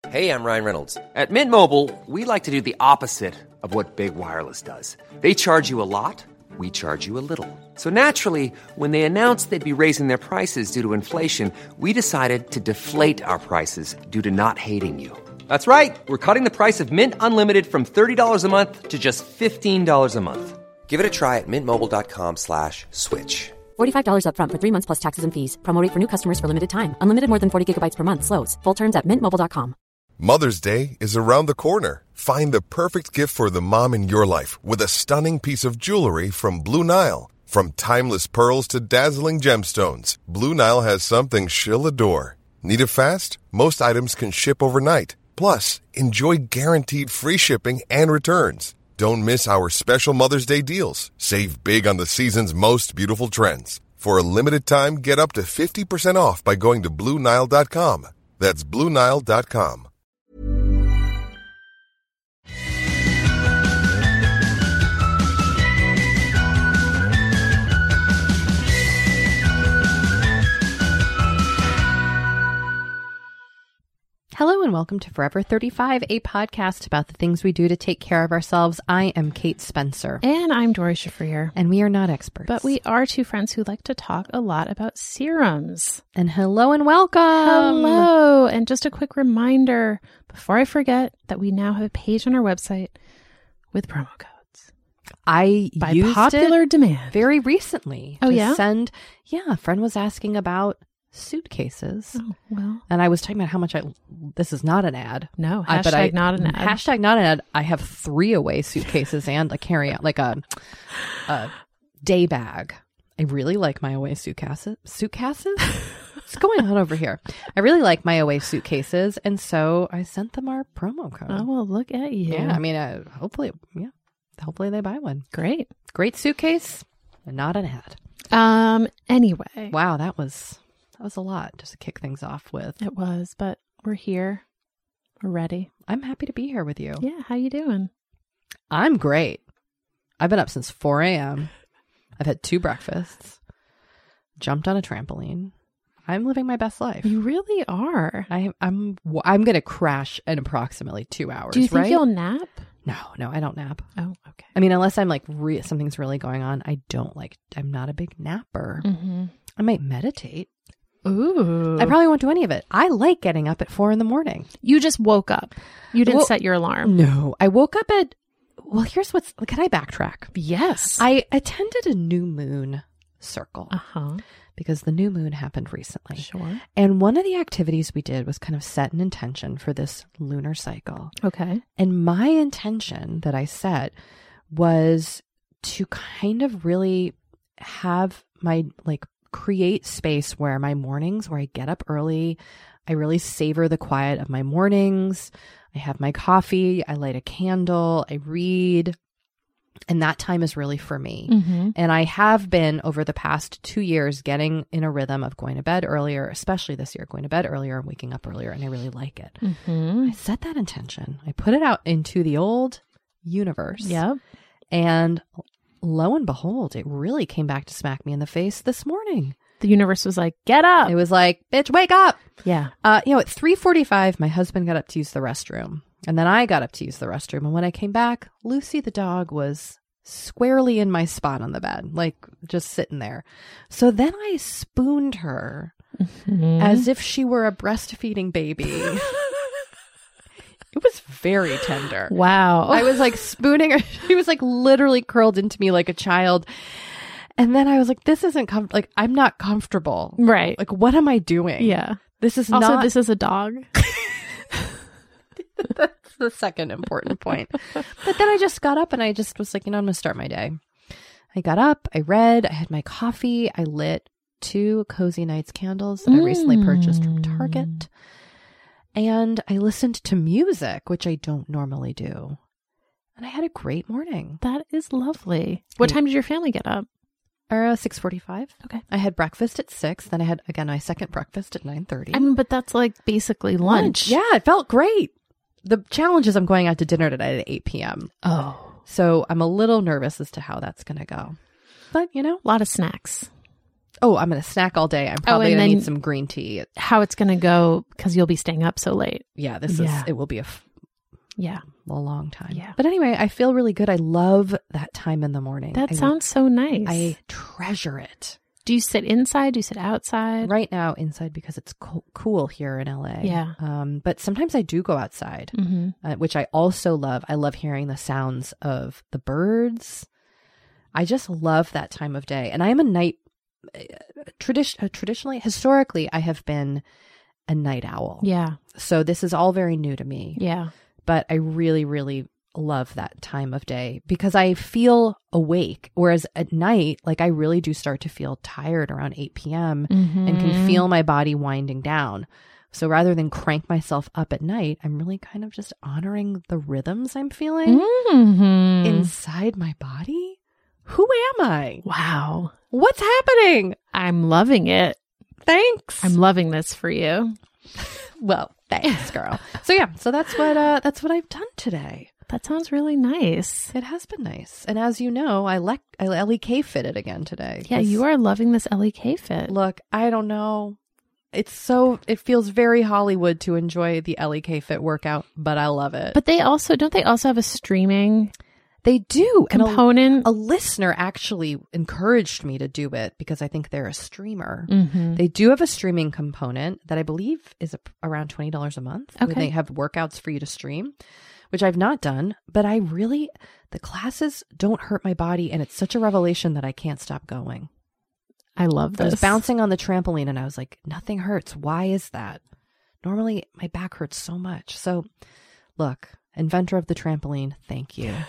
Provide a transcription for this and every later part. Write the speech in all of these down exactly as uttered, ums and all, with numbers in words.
Hey, I'm Ryan Reynolds. At Mint Mobile, we like to do the opposite of what Big Wireless does. They charge you a lot, we charge you a little. So naturally, when they announced they'd be raising their prices due to inflation, we decided to deflate our prices due to not hating you. That's right. We're cutting the price of Mint Unlimited from thirty dollars a month to just fifteen dollars a month. Give it a try at mintmobile.com slash switch. forty-five dollars up front for three months plus taxes and fees. Promo rate for new customers for limited time. Unlimited more than forty gigabytes per month slows. Full terms at mint mobile dot com. Mother's Day is around the corner. Find the perfect gift for the mom in your life with a stunning piece of jewelry from Blue Nile. From timeless pearls to dazzling gemstones, Blue Nile has something she'll adore. Need it fast? Most items can ship overnight. Plus, enjoy guaranteed free shipping and returns. Don't miss our special Mother's Day deals. Save big on the season's most beautiful trends. For a limited time, get up to fifty percent off by going to Blue Nile dot com. That's Blue Nile dot com. Hello and welcome to Forever thirty-five, a podcast about the things we do to take care of ourselves. I am Kate Spencer. And I'm Dory Shafrir. And we are not experts. But we are two friends who like to talk a lot about serums. And hello and welcome. Hello. And just a quick reminder, before I forget, that we now have a page on our website with promo codes. I By used popular it demand. very recently. Oh, to yeah? Send, yeah, a friend was asking about suitcases. Oh, well. And I was talking about how much I, this is not an ad. No, I- hashtag but I, not an ad. Hashtag not an ad. I have three away suitcases and a carry out, like a, a day bag. I really like my away suitcases. Suitcases? What's going on over here? I really like my away suitcases. And so I sent them our promo code. Oh, well, look at you. Yeah. I mean, uh, hopefully, yeah. Hopefully they buy one. Great. Great suitcase and not an ad. Um. Anyway. Wow. That was, that was a lot just to kick things off with. It was, but we're here. We're ready. I'm happy to be here with you. Yeah. How you doing? I'm great. I've been up since four a.m. I've had two breakfasts, jumped on a trampoline. I'm living my best life. You really are. I, I'm I'm going to crash in approximately two hours. Do you think right? you'll nap? No, no, I don't nap. Oh, okay. I mean, unless I'm like re- something's really going on, I don't like. I'm not a big napper. Mm-hmm. I might meditate. Ooh. I probably won't do any of it. I like getting up at four in the morning. You just woke up. You didn't Well, set your alarm. No, I woke up at. Well, here's what's. Can I backtrack? Yes. I attended a new moon circle. Uh-huh. Because the new moon happened recently. Sure. And one of the activities we did was kind of set an intention for this lunar cycle. Okay. And my intention that I set was to kind of really have my, like, create space where my mornings, where I get up early, I really savor the quiet of my mornings. I have my coffee, I light a candle, I read. And that time is really for me. Mm-hmm. And I have been over the past two years getting in a rhythm of going to bed earlier, especially this year, going to bed earlier and waking up earlier. And I really like it. Mm-hmm. I set that intention. I put it out into the old universe. Yep. And lo and behold, it really came back to smack me in the face this morning. The universe was like, get up. It was like, bitch, wake up. Yeah. Uh, you know, at three forty-five, my husband got up to use the restroom. And then I got up to use the restroom. And when I came back, Lucy the dog was squarely in my spot on the bed, like just sitting there. So then I spooned her Mm-hmm. as if she were a breastfeeding baby. It was very tender. Wow. I was like spooning her. She was like literally curled into me like a child. And then I was like, this isn't com- like, I'm not comfortable. Right. Like, what am I doing? Yeah. This is Also, not. this is a dog. That's the second important point. But then I just got up and I just was like, you know, I'm going to start my day. I got up, I read, I had my coffee, I lit two Cozy Nights candles that I recently purchased from Target. And I listened to music, which I don't normally do. And I had a great morning. That is lovely. What I- time did your family get up? Uh, six forty-five. Okay. I had breakfast at six. Then I had, again, my second breakfast at nine thirty. I mean, but that's like basically lunch. Yeah, it felt great. The challenge is I'm going out to dinner tonight at eight p.m. Oh. So I'm a little nervous as to how that's going to go. But, you know, A lot of snacks. Oh, I'm going to snack all day. I'm probably and going to then need some green tea. How it's going to go because you'll be staying up so late. Yeah, this Yeah. is, it will be a, f- Yeah. a long time. Yeah. But anyway, I feel really good. I love that time in the morning. That I, sounds so nice. I treasure it. Do you sit inside? Do you sit outside? Right now inside because it's co- cool here in L A. Yeah. Um, but sometimes I do go outside, Mm-hmm. uh, which I also love. I love hearing the sounds of the birds. I just love that time of day. And I am a night, uh, tradi- uh, traditionally, historically, I have been a night owl. Yeah. So this is all very new to me. Yeah. But I really, really love that time of day because I feel awake. Whereas at night, like I really do start to feel tired around eight p.m. Mm-hmm. and can feel my body winding down. So rather than crank myself up at night, I'm really kind of just honoring the rhythms I'm feeling Mm-hmm. inside my body. Who am I? Wow. What's happening? I'm loving it. Thanks. I'm loving this for you. well, thanks, girl. So yeah, so that's what uh that's what I've done today. That sounds really nice. It has been nice. And as you know, I le- I L E K fitted again today. Yeah, you are loving this L E K fit. Look, I don't know. It's so, it feels very Hollywood to enjoy the L E K fit workout, but I love it. But they also, don't they also have a streaming they do. And a, component? a listener actually encouraged me to do it because I think they're a streamer. Mm-hmm. They do have a streaming component that I believe is a, around twenty dollars a month. Where Okay. they have workouts for you to stream, which I've not done, but I really, the classes don't hurt my body. And it's such a revelation that I can't stop going. I love I this. was bouncing on the trampoline and I was like, nothing hurts. Why is that? Normally my back hurts so much. So look, inventor of the trampoline, thank you.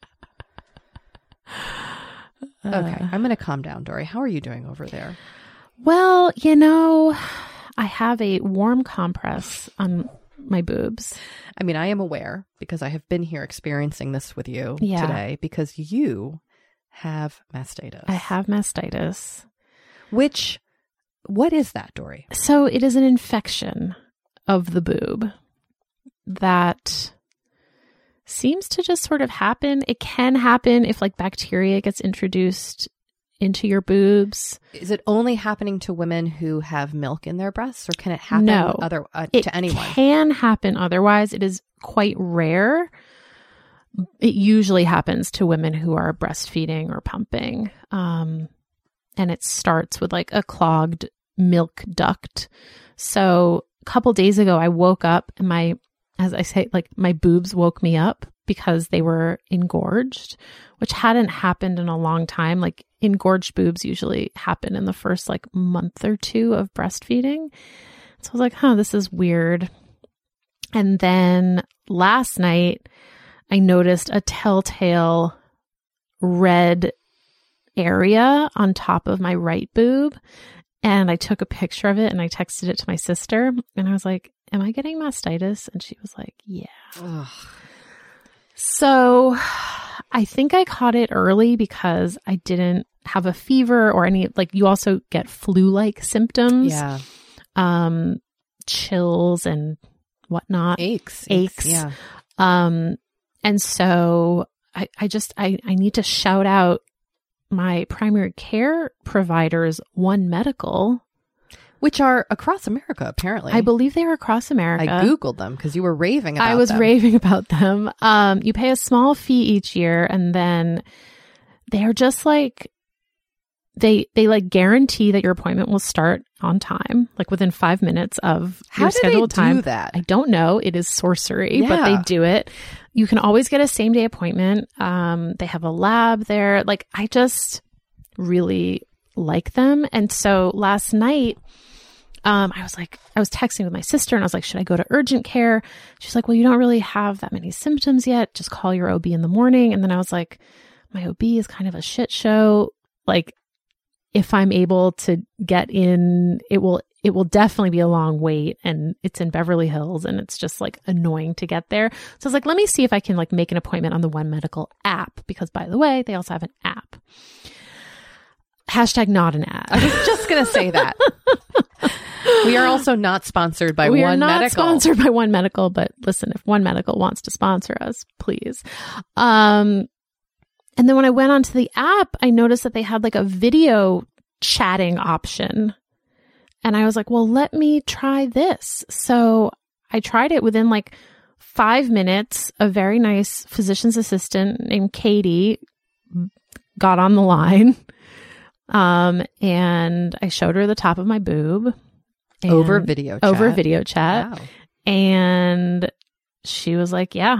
Okay, I'm going to calm down, Dory. How are you doing over there? Well, you know, I have a warm compress on my boobs. I mean, I am aware because I have been here experiencing this with you Yeah. today because you have mastitis. I have mastitis. Which, what is that, Dory? So it is an infection of the boob that seems to just sort of happen. It can happen if like bacteria gets introduced into your boobs. Is it only happening to women who have milk in their breasts, or can it happen No. other uh, It to anyone? can happen otherwise. It is quite rare. It usually happens to women who are breastfeeding or pumping. Um, and it starts with like a clogged milk duct. So a couple days ago, I woke up and my, as I say, like my boobs woke me up because they were engorged, which hadn't happened in a long time. Like engorged boobs usually happen in the first like month or two of breastfeeding. So I was like, huh, this is weird. And then last night, I noticed a telltale red area on top of my right boob. And I took a picture of it and I texted it to my sister. And I was like, am I getting mastitis? And she was like, yeah. Ugh. So I think I caught it early because I didn't have a fever or any, like you also get flu-like symptoms. Yeah. Um, chills and whatnot. Aches. Aches. Yeah. Um, and so I, I just, I, I need to shout out my primary care providers, One Medical. Which are across America, apparently. I believe they are across America. I Googled them because you were raving about I was them. raving about them. Um, you pay a small fee each year and then they're just like, they, they like guarantee that your appointment will start on time, like within five minutes of How your do they scheduled time. do that? I don't know. It is sorcery, but they Yeah. do it. You can always get a same day appointment. Um, they have a lab there. Like I just really like them. And so last night, Um, I was like, I was texting with my sister and I was like, should I go to urgent care? She's like, well, you don't really have that many symptoms yet. Just call your O B in the morning. And then I was like, my O B is kind of a shit show. Like if I'm able to get in, it will, it will definitely be a long wait and it's in Beverly Hills and it's just like annoying to get there. So I was like, let me see if I can like make an appointment on the One Medical app because by the way, they also have an app. Hashtag not an ad. I was just going to say that. We are also not sponsored by we One are not Medical. sponsored by One Medical, but listen, if One Medical wants to sponsor us, please. Um, and then when I went onto the app, I noticed that they had like a video chatting option. And I was like, well, let me try this. So I tried it within like five minutes. A very nice physician's assistant named Katie got on the line. Um, and I showed her the top of my boob. Over video chat. Over video chat. Wow. And she was like, yeah,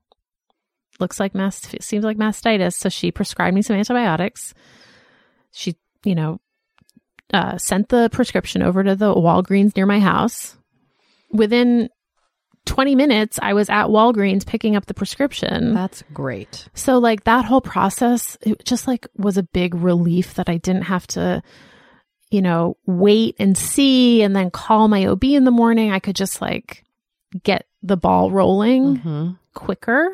looks like mast, seems like mastitis. So she prescribed me some antibiotics. She, you know, uh, sent the prescription over to the Walgreens near my house. Within twenty minutes, I was at Walgreens picking up the prescription. That's great. So like that whole process, it just like was a big relief that I didn't have to, you know, wait and see and then call my O B in the morning. I could just like get the ball rolling Mm-hmm. quicker.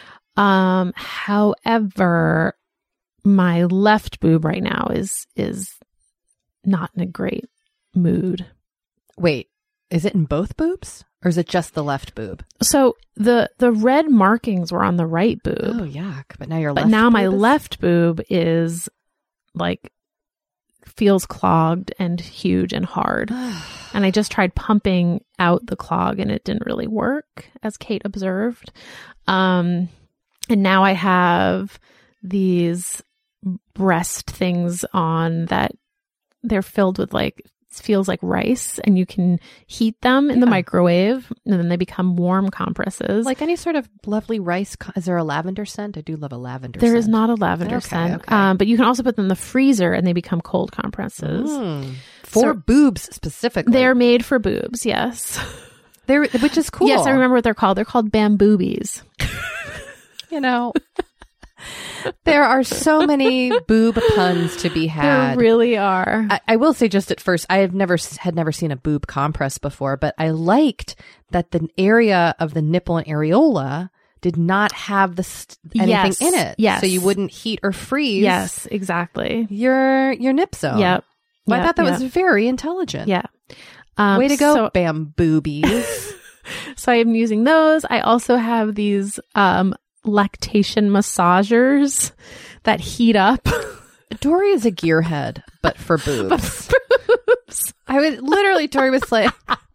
Um, however, my left boob right now is is not in a great mood. Wait, is it in both boobs or is it just the left boob? So the the red markings were on the right boob. Oh, yuck. But now your But left now my boob is- left boob is like feels clogged and huge and hard. And I just tried pumping out the clog and it didn't really work, as Kate observed. Um, and now I have these breast things on that they're filled with like, it feels like rice, and you can heat them in the Yeah. microwave and then they become warm compresses. Like any sort of lovely rice. Co- is there a lavender scent? I do love a lavender There scent. is not a lavender Okay, scent, okay. Um, but you can also put them in the freezer and they become cold compresses. Mm. For So- boobs specifically. They're made for boobs, yes. They're, which is cool. Yes, I remember what they're called. They're called bamboobies. You know, there are so many boob puns to be There had. really are. I, I will say just at first, I have never had never seen a boob compress before, but I liked that the area of the nipple and areola did not have the st- anything Yes, in it. yes. So you wouldn't heat or freeze. Yes, exactly. Your your nip zone. Yep. Well, I Yep, thought that yep. was very intelligent. Yeah. Um, Way to go, So, bamboobies. so I am using those. I also have these um, lactation massagers that heat up. Dory is a gearhead, but for boobs. I would literally, Dory was like,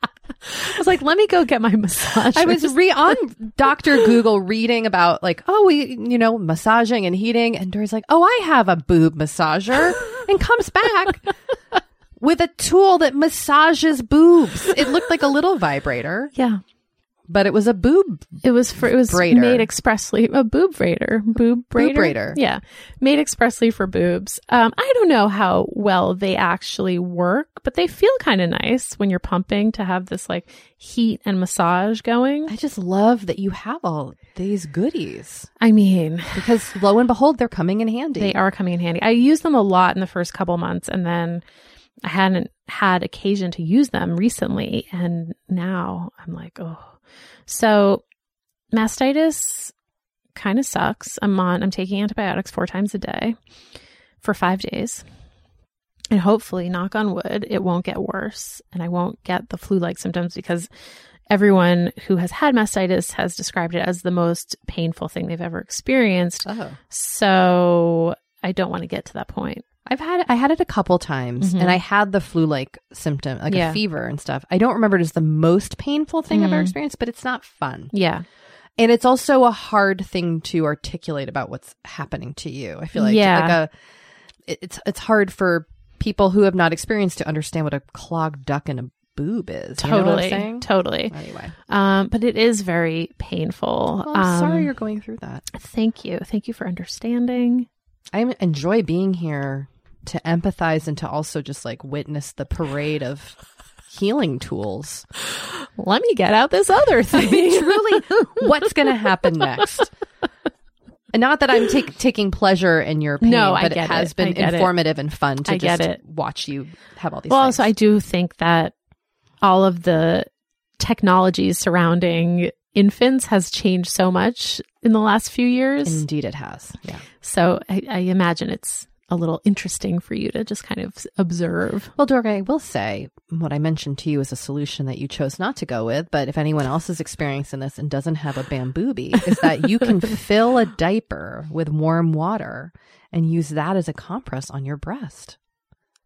I was like, let me go get my massage. I was re on Doctor Google reading about like, oh, we, you know, massaging and heating. And Dory's like, oh, I have a boob massager, and comes back with a tool that massages boobs. It looked like a little vibrator, Yeah. but it was a boob. It was for, it was Braider. made expressly, a boob braider, boob braider. braider. Yeah. Made expressly for boobs. Um, I don't know how well they actually work, but they feel kind of nice when you're pumping to have this like heat and massage going. I just love that you have all these goodies I mean, because lo and behold, they're coming in handy. they are coming in handy. I used them a lot in the first couple months, and then I hadn't had occasion to use them recently. And now I'm like, oh. So mastitis kind of sucks. I'm on, I'm taking antibiotics four times a day for five days. And hopefully, knock on wood, it won't get worse and I won't get the flu-like symptoms, because everyone who has had mastitis has described it as the most painful thing they've ever experienced. Oh. So I don't want to get to that point. I've had I had it a couple times, Mhm. and I had the flu-like symptom, like Yeah. a fever and stuff. I don't remember it as the most painful thing I've ever Mhm. experienced, but it's not fun. Yeah. And it's also a hard thing to articulate about what's happening to you. I feel like, Yeah. like a, it- it's it's hard for people who have not experienced to understand what a clogged duct and a boob is. You know what I'm Totally. saying? Totally. Anyway, Um, but it is very painful. well, I'm sorry Um, you're going through that. Thank you. Thank you for understanding. I enjoy being here to empathize and to also just like witness the parade of healing tools. Let me get out this other thing. Truly, what's going to happen next? And not that I'm take, taking pleasure in your pain, No, I but it get has it. been I get it. informative and fun to I get just it. watch you have all these Well, things. also, I do think that all of the technologies surrounding infants has changed so much in the last few years. Indeed, it has. Yeah. So I, I imagine it's a little interesting for you to just kind of observe. Well, Dorga, I will say what I mentioned to you is a solution that you chose not to go with. But if anyone else is experiencing this and doesn't have a bamboobie, is that you can fill a diaper with warm water and use that as a compress on your breast.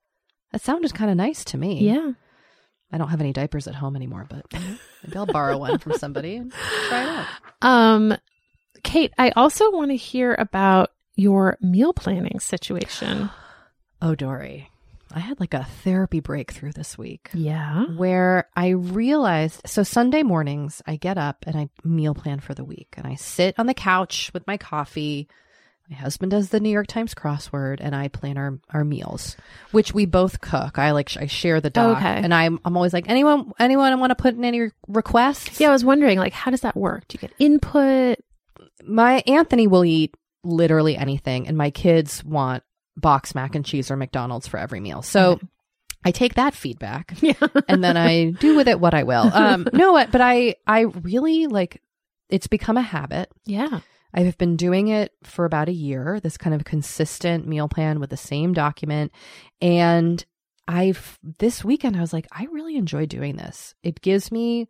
That sounded kind of nice to me. Yeah. I don't have any diapers at home anymore, but maybe I'll borrow one from somebody and try it out. Um, Kate, I also want to hear about your meal planning situation. Oh, Dory, I had like a therapy breakthrough this week. Yeah. Where I realized, so Sunday mornings, I get up and I meal plan for the week. And I sit on the couch with my coffee. My husband does the New York Times crossword, and I plan our, our meals, which we both cook. I like I share the doc, Okay. and I'm I'm always like, anyone anyone want to put in any requests? Yeah, I was wondering, like, how does that work? Do you get input? My Anthony will eat literally anything, and my kids want box mac and cheese or McDonald's for every meal. So Okay. I take that feedback, Yeah. and then I do with it what I will. Um, no, but I I really like. It's become a habit. Yeah. I've been doing it for about a year, this kind of consistent meal plan with the same document. And I've, this weekend, I was like, I really enjoy doing this. It gives me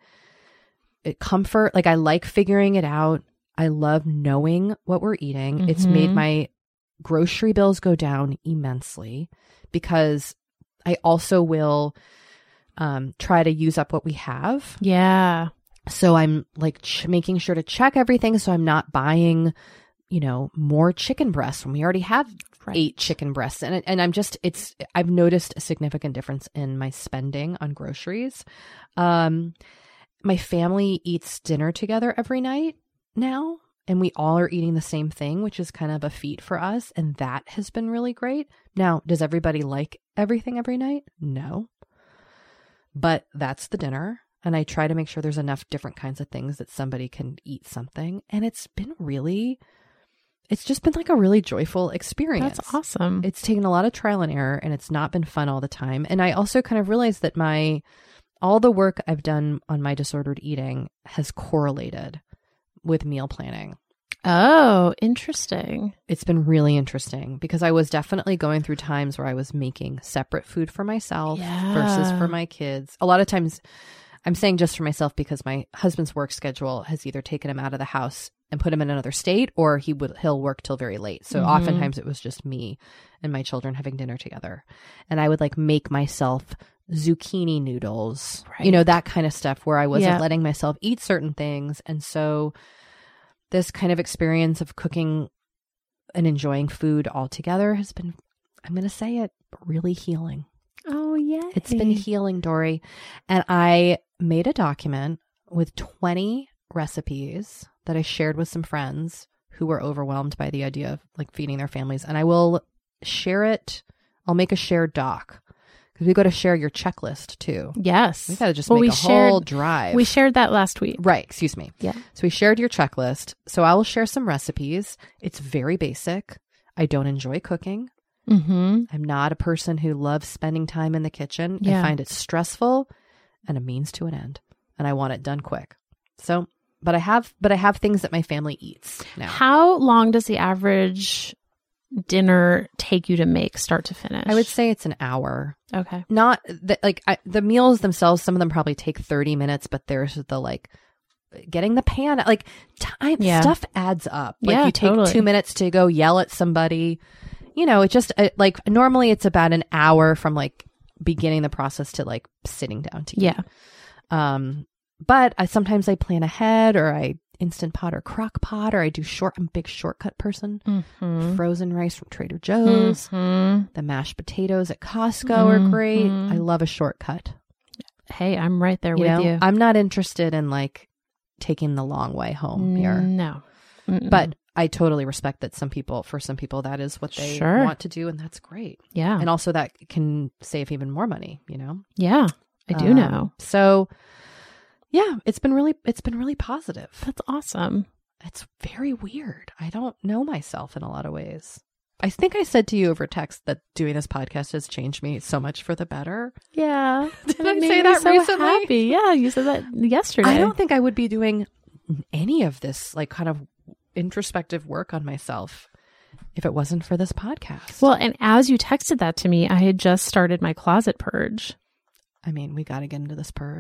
it comfort. Like, I like figuring it out. I love knowing what we're eating. Mm-hmm. It's made my grocery bills go down immensely because I also will um, try to use up what we have. Yeah. So I'm like ch- making sure to check everything so I'm not buying, you know, more chicken breasts when we already have right. eight chicken breasts. And, and I'm just, it's, I've noticed a significant difference in my spending on groceries. Um, my family eats dinner together every night now, and we all are eating the same thing, which is kind of a feat for us. And that has been really great. Now, does everybody like everything every night? No. But that's the dinner. And I try to make sure there's enough different kinds of things that somebody can eat something. And it's been really, it's just been like a really joyful experience. That's awesome. It's taken a lot of trial and error, and it's not been fun all the time. And I also kind of realized that my, all the work I've done on my disordered eating has correlated with meal planning. Oh, interesting. It's been really interesting because I was definitely going through times where I was making separate food for myself Yeah. versus for my kids. A lot of times, I'm saying just for myself because my husband's work schedule has either taken him out of the house and put him in another state, or he would he'll work till very late. So Mm-hmm. oftentimes it was just me and my children having dinner together. And I would like make myself zucchini noodles, Right. you know, that kind of stuff where I wasn't Yeah. letting myself eat certain things. And so this kind of experience of cooking and enjoying food all together has been, I'm going to say it, really healing. Oh, yeah. It's been healing, Dory. And I made a document with twenty recipes that I shared with some friends who were overwhelmed by the idea of like feeding their families. And I will share it. I'll make a shared doc because we got to share your checklist too. Yes. We got to just Well, make we a shared, whole drive. We shared that last week. Right. Excuse me. Yeah. So we shared your checklist. So I will share some recipes. It's very basic. I don't enjoy cooking. Mm-hmm. I'm not a person who loves spending time in the kitchen. Yeah. I find it stressful and a means to an end, and I want it done quick. So, but I have, but I have things that my family eats now. How long does the average dinner take you to make, start to finish? I would say it's an hour. Okay. Not the, like I, the meals themselves. Some of them probably take thirty minutes, but there's the like getting the pan, like time Yeah. stuff adds up. Like Yeah, you take totally. two minutes to go yell at somebody. You know, it just uh, like normally it's about an hour from like beginning the process to like sitting down to eat. Yeah. Um, but I sometimes I plan ahead, or I Instant Pot or Crock Pot, or I do short. I'm a big shortcut person. Mm-hmm. Frozen rice from Trader Joe's. Mm-hmm. The mashed potatoes at Costco are great. Mhm. I love a shortcut. Hey, I'm right there You with know, you. I'm not interested in like taking the long way home here, No. Mm-mm. but I totally respect that some people, for some people, that is what they Sure. want to do, and that's great. yeah. And also that can save even more money, you know? yeah. I do Um, know. So yeah, it's been really, it's been really positive. That's awesome. It's very weird. I don't know myself in a lot of ways. I think I said to you over text that doing this podcast has changed me so much for the better. Yeah. Did And I it made say me that so recently? happy. Yeah, you said that yesterday. I don't think I would be doing any of this like kind of introspective work on myself if it wasn't for this podcast. Well, and as you texted that to me, I had just started my closet purge. I mean, we got to get into this purge.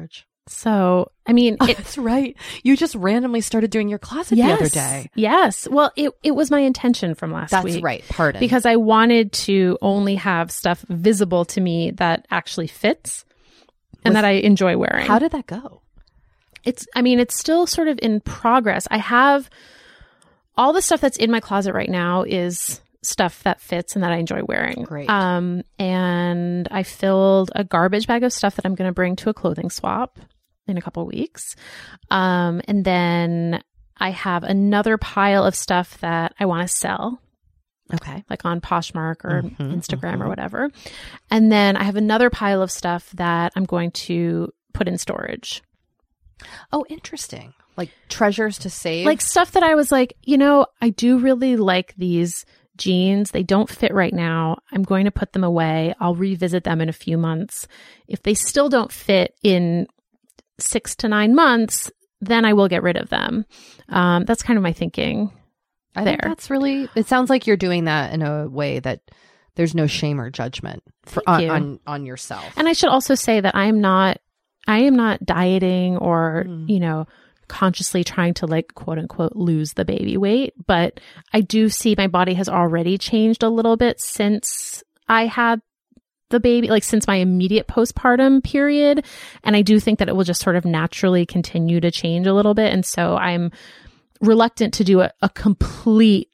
So, I mean, Oh, it, that's right. You just randomly started doing your closet yes, the other day. Yes. Well, it, it was my intention from last That's week. right. Pardon. Because I wanted to only have stuff visible to me that actually fits and Was- that I enjoy wearing. How did that go? It's, I mean, it's still sort of in progress. I have all the stuff that's in my closet right now is stuff that fits and that I enjoy wearing. Great. Um, and I filled a garbage bag of stuff that I'm going to bring to a clothing swap in a couple of weeks. Um, and then I have another pile of stuff that I want to sell, Okay. like on Poshmark or Mhm, Instagram mhm. or whatever. And then I have another pile of stuff that I'm going to put in storage. Oh, interesting. Like treasures to save. Like stuff that I was like, you know, I do really like these jeans. They don't fit right now. I'm going to put them away. I'll revisit them in a few months. If they still don't fit in six to nine months, then I will get rid of them. Um, that's kind of my thinking. I think there. that's really, it sounds like you're doing that in a way that there's no shame or judgment for, Thank on, you. on, on yourself. And I should also say that I am not, I am not dieting or, Mm. you know, consciously trying to like quote unquote lose the baby weight, but I do see my body has already changed a little bit since I had the baby, like since my immediate postpartum period. And I do think that it will just sort of naturally continue to change a little bit. And so I'm reluctant to do a, a complete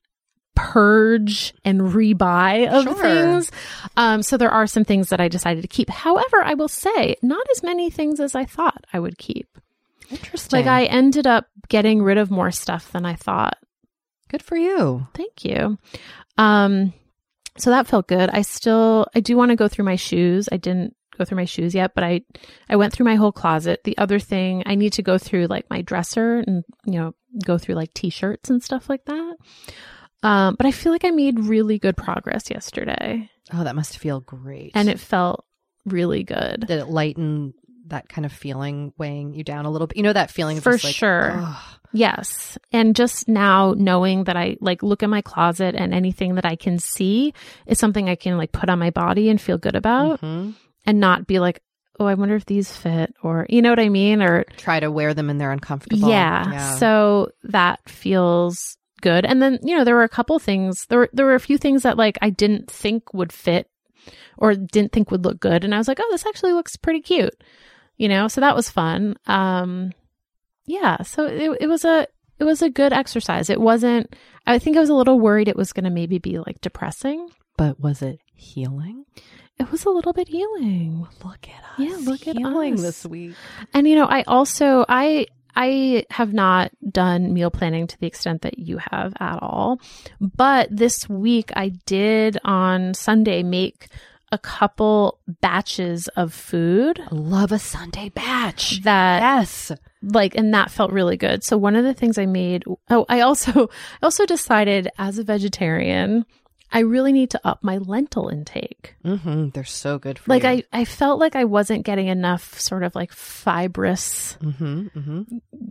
purge and rebuy of Sure. things. Um, so there are some things that I decided to keep. However, I will say not as many things as I thought I would keep. Interesting. Like I ended up getting rid of more stuff than I thought. Good for you. Thank you. Um, so that felt good. I still, I do want to go through my shoes. I didn't go through my shoes yet, but I, I went through my whole closet. The other thing, I need to go through like my dresser and, you know, go through like t-shirts and stuff like that. Um, but I feel like I made really good progress yesterday Oh, that must feel great. and it felt really good. Did it lighten that kind of feeling weighing you down a little bit? You know, that feeling of For just like, sure. ugh. Yes. And just now knowing that I like look in my closet and anything that I can see is something I can like put on my body and feel good about Mhm. and not be like, oh, I wonder if these fit or, you know what I mean? Or Try to wear them and they're uncomfortable. yeah. So that feels good. And then, you know, there were a couple things, there were, there were a few things that like I didn't think would fit or didn't think would look good. And I was like, oh, this actually looks pretty cute, you know? So that was fun. Um, yeah. So it, it was a, it was a good exercise. It wasn't, I think I was a little worried it was going to maybe be like depressing. But was it healing? It was a little bit healing. Look at us. Yeah, look at healing us. this week. And, you know, I also, I, I have not done meal planning to the extent that you have at all. But this week I did on Sunday make a couple batches of food I love a Sunday batch. that Yes. like, and that felt really good. So one of the things I made, oh, I also, I also decided as a vegetarian, I really need to up my lentil intake. Mm-hmm. They're so good for Like you. I, I felt like I wasn't getting enough sort of like fibrous Mm-hmm. Mm-hmm.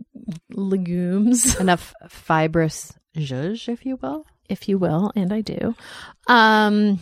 legumes, Enough fibrous zhuzh, if you will. if you will, and I do. Um,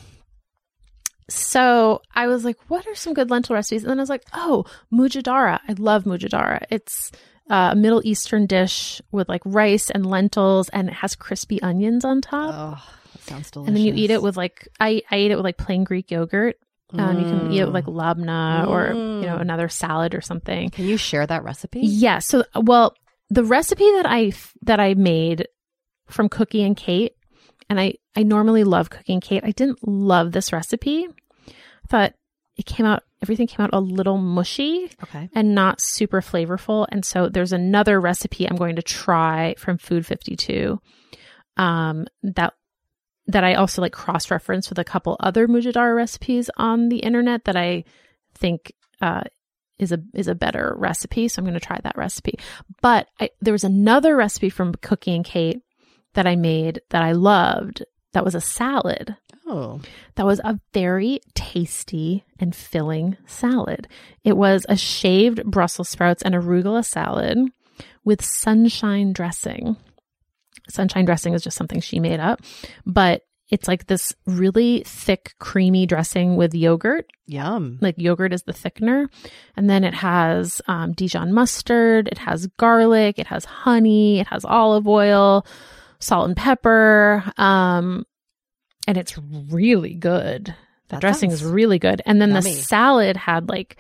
so I was like, what are some good lentil recipes? And then I was like, oh, mujadara. I love mujadara. It's uh, a Middle Eastern dish with like rice and lentils, and it has crispy onions on top. Oh, that sounds delicious. And then you eat it with like, I, I ate it with like plain Greek yogurt. Um, You can eat it with like labna or, you know, another salad or something. Can you share that recipe? Yeah. So, well, the recipe that I, that I made from Cookie and Kate, and I, I normally love Cookie and Kate. I didn't love this recipe. I thought it came out, everything came out a little mushy Okay. and not super flavorful. And so there's another recipe I'm going to try from Food fifty-two um, that that I also like cross-reference with a couple other mujadara recipes on the internet that I think uh, is a is a better recipe. So I'm going to try that recipe. But I, there was another recipe from Cookie and Kate that I made that I loved. That was a salad. Oh. That was a very tasty and filling salad. It was a shaved Brussels sprouts and arugula salad with sunshine dressing. Sunshine dressing is just something she made up, but it's like this really thick, creamy dressing with yogurt. Yum. Like yogurt is the thickener. And then it has um, Dijon mustard. It has garlic. It has honey. It has olive oil, salt and pepper. Um, and it's really good. The That dressing sounds is really good. And then yummy. the salad had like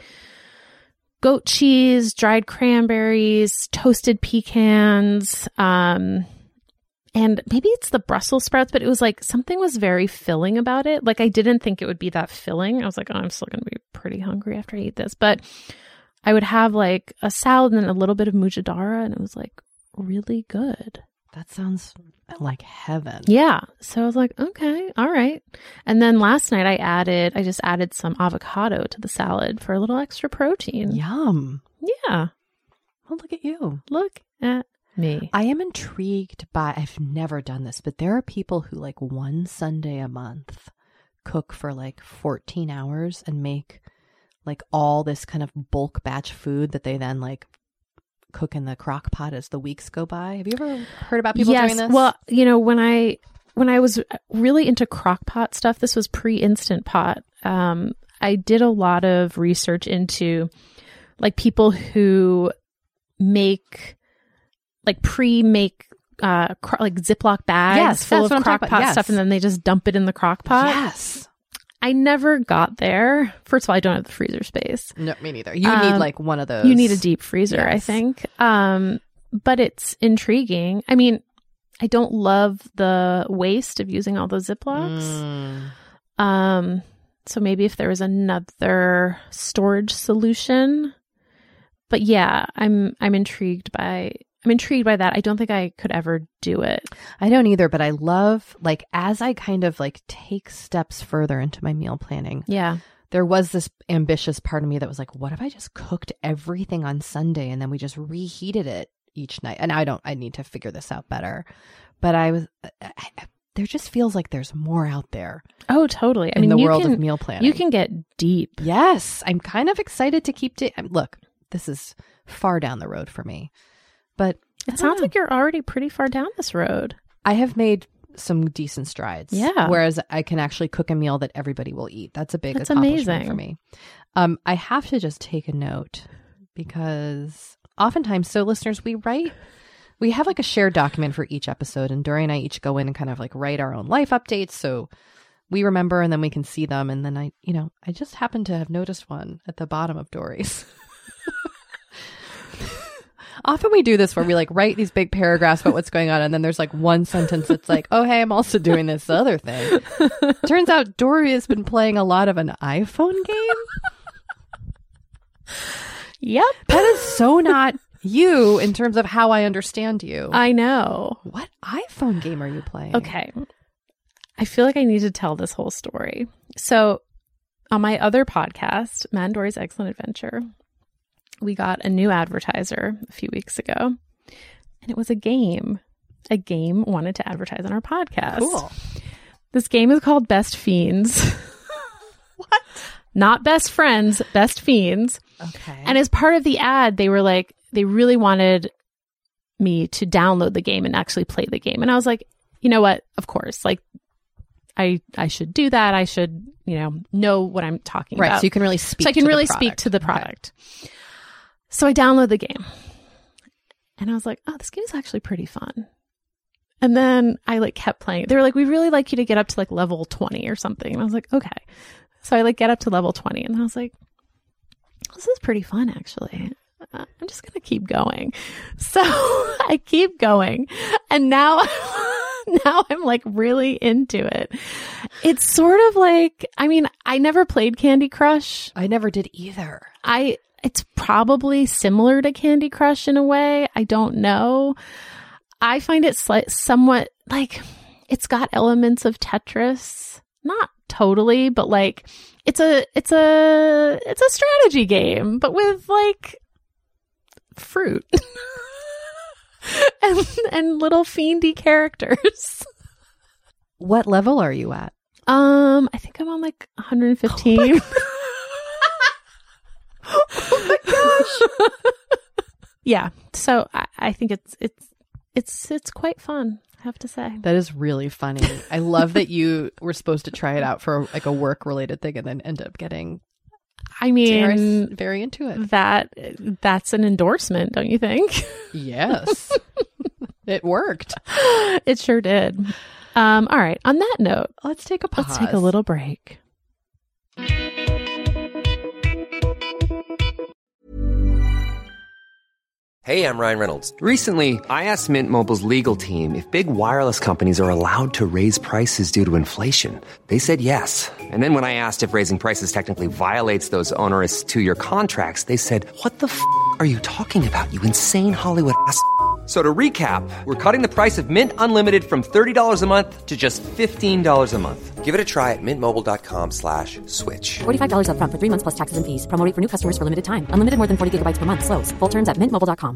goat cheese, dried cranberries, toasted pecans, um, and maybe it's the Brussels sprouts, but it was like something was very filling about it. Like I didn't think it would be that filling. I was like, oh, I'm still going to be pretty hungry after I eat this. But I would have like a salad and then a little bit of mujadara, and it was like really good. That sounds like heaven. Yeah. So I was like, okay, all right. And then last night I added, I just added some avocado to the salad for a little extra protein. Yum. Yeah. Well, look at you. Look at me. I am intrigued by, I've never done this, but there are people who like one Sunday a month cook for like fourteen hours and make like all this kind of bulk batch food that they then like cook in the crock pot as the weeks go by. Have you ever heard about people yes. doing this? Well, you know, when I when I was really into crock pot stuff, this was pre-Instant Pot. Um, I did a lot of research into like people who make like pre-make uh cro- like Ziploc bags Yes, full that's what of I'm crock talking pot about. Yes. stuff, and then they just dump it in the crock pot. Yes. I never got there. First of all, I don't have the freezer space. No, me neither. You Um, need like one of those. You need a deep freezer, I Yes. think. Um, but it's intriguing. I mean, I don't love the waste of using all those Ziplocs. Mm. Um, so maybe if there was another storage solution. But yeah, I'm I'm intrigued by I'm intrigued by that. I don't think I could ever do it. I don't either, but I love like as I kind of like take steps further into my meal planning. Yeah. There was this ambitious part of me that was like, what if I just cooked everything on Sunday and then we just reheated it each night? And I don't, I need to figure this out better. But I was, I, I, there just feels like there's more out there Oh, totally. I in mean, the you world can, of meal planning. you can get deep. Yes. I'm kind of excited to keep, di- look, this is far down the road for me, but It sounds like you're already pretty far down this road. I have made some decent strides. Yeah. Whereas I can actually cook a meal that everybody will eat. That's a big That's accomplishment amazing. for me. Um, I have to just take a note because oftentimes, so listeners, we write, we have like a shared document for each episode, and Dory and I each go in and kind of like write our own life updates. So we remember and then we can see them. And then I, you know, I just happen to have noticed one at the bottom of Dory's. Often we do this where we like write these big paragraphs about what's going on, and then there's like one sentence that's like, oh, hey, I'm also doing this other thing. Turns out Dory has been playing a lot of an iPhone game. Yep. That is so not you in terms of how I understand you. I know. What iPhone game are you playing? Okay. I feel like I need to tell this whole story. So on my other podcast, Matt and Dory's Excellent Adventure, we got a new advertiser a few weeks ago, and it was a game. A game wanted to advertise on our podcast. Cool. This game is called Best Fiends. What? Not Best Friends, Best Fiends. Okay. And as part of the ad, they were like, they really wanted me to download the game and actually play the game. And I was like, you know what? Of course. Like, I I should do that. I should, you know, know what I'm talking right. about. So you can really speak So I can to really the speak product. to the product. Okay. So I download the game. And I was like, oh, this game is actually pretty fun. And then I like kept playing it. They were like, we really like you to get up to like level twenty or something. And I was like, okay. So I like get up to level twenty, and I was like, this is pretty fun actually. Uh, I'm just going to keep going. So I keep going. And now, now I'm like really into it. It's sort of like, I mean, I never played Candy Crush. I never did either. I, it's probably similar to Candy Crush in a way. I don't know. I find it sli- somewhat like it's got elements of Tetris. Not totally, but like it's a it's a it's a strategy game, but with like fruit and and little fiendy characters. What level are you at? Um, I think I'm on like one hundred fifteen. Oh my gosh. Yeah. So I, I think it's it's it's it's quite fun, I have to say. That is really funny. I love that you were supposed to try it out for like a work related thing and then end up getting I mean, very into it. That that's an endorsement, don't you think? Yes. It worked. It sure did. Um, all right. On that note, let's take a pause. Let's take a little break. Hey, I'm Ryan Reynolds. Recently, I asked Mint Mobile's legal team if big wireless companies are allowed to raise prices due to inflation. They said yes. And then when I asked if raising prices technically violates those onerous two-year contracts, they said, what the f*** are you talking about, you insane Hollywood ass f- So to recap, we're cutting the price of Mint Unlimited from thirty dollars a month to just fifteen dollars a month. Give it a try at mintmobile.com slash switch. forty-five dollars up front for three months plus taxes and fees. Promo rate for new customers for limited time. Unlimited more than forty gigabytes per month. Slows full terms at mint mobile dot com.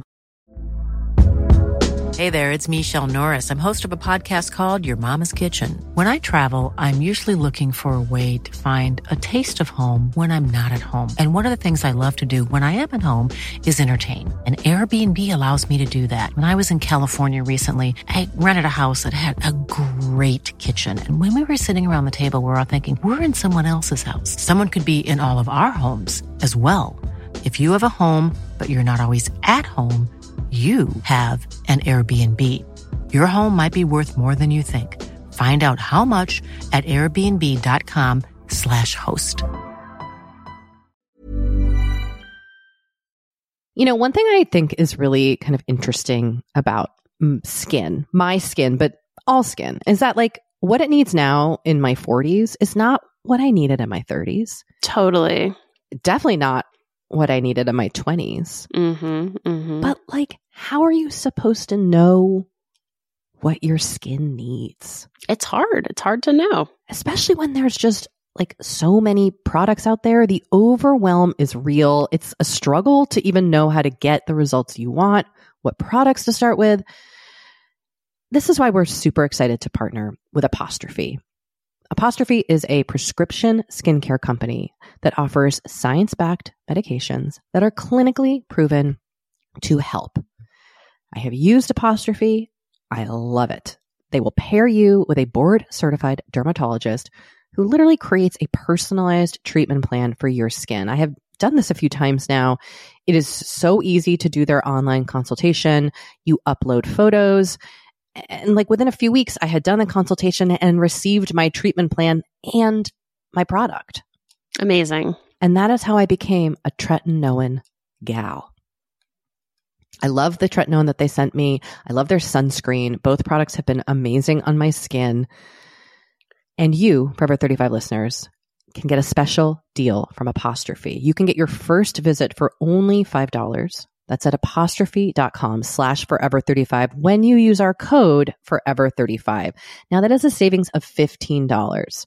Hey there, it's Michelle Norris. I'm host of a podcast called Your Mama's Kitchen. When I travel, I'm usually looking for a way to find a taste of home when I'm not at home. And one of the things I love to do when I am at home is entertain. And Airbnb allows me to do that. When I was in California recently, I rented a house that had a great kitchen. And when we were sitting around the table, we were all thinking, we're in someone else's house. Someone could be in all of our homes as well. If you have a home, but you're not always at home, you have an Airbnb. Your home might be worth more than you think. Find out how much at airbnb.com slash host. You know, one thing I think is really kind of interesting about skin, my skin, but all skin, is that like what it needs now in my forties is not what I needed in my thirties. Totally. Definitely not what I needed in my twenties. Mm-hmm, mm-hmm. But like, how are you supposed to know what your skin needs? It's hard. It's hard to know. Especially when there's just like so many products out there. The overwhelm is real. It's a struggle to even know how to get the results you want, what products to start with. This is why we're super excited to partner with Apostrophe. Apostrophe is a prescription skincare company that offers science-backed medications that are clinically proven to help. I have used Apostrophe. I love it. They will pair you with a board-certified dermatologist who literally creates a personalized treatment plan for your skin. I have done this a few times now. It is so easy to do their online consultation. You upload photos. And like within a few weeks, I had done the consultation and received my treatment plan and my product. Amazing. And that is how I became a tretinoin gal. I love the tretinoin that they sent me. I love their sunscreen. Both products have been amazing on my skin. And you, Forever thirty-five listeners, can get a special deal from Apostrophe. You can get your first visit for only five dollars. That's at apostrophe.com slash forever 35 when you use our code forever thirty-five. Now that is a savings of fifteen dollars.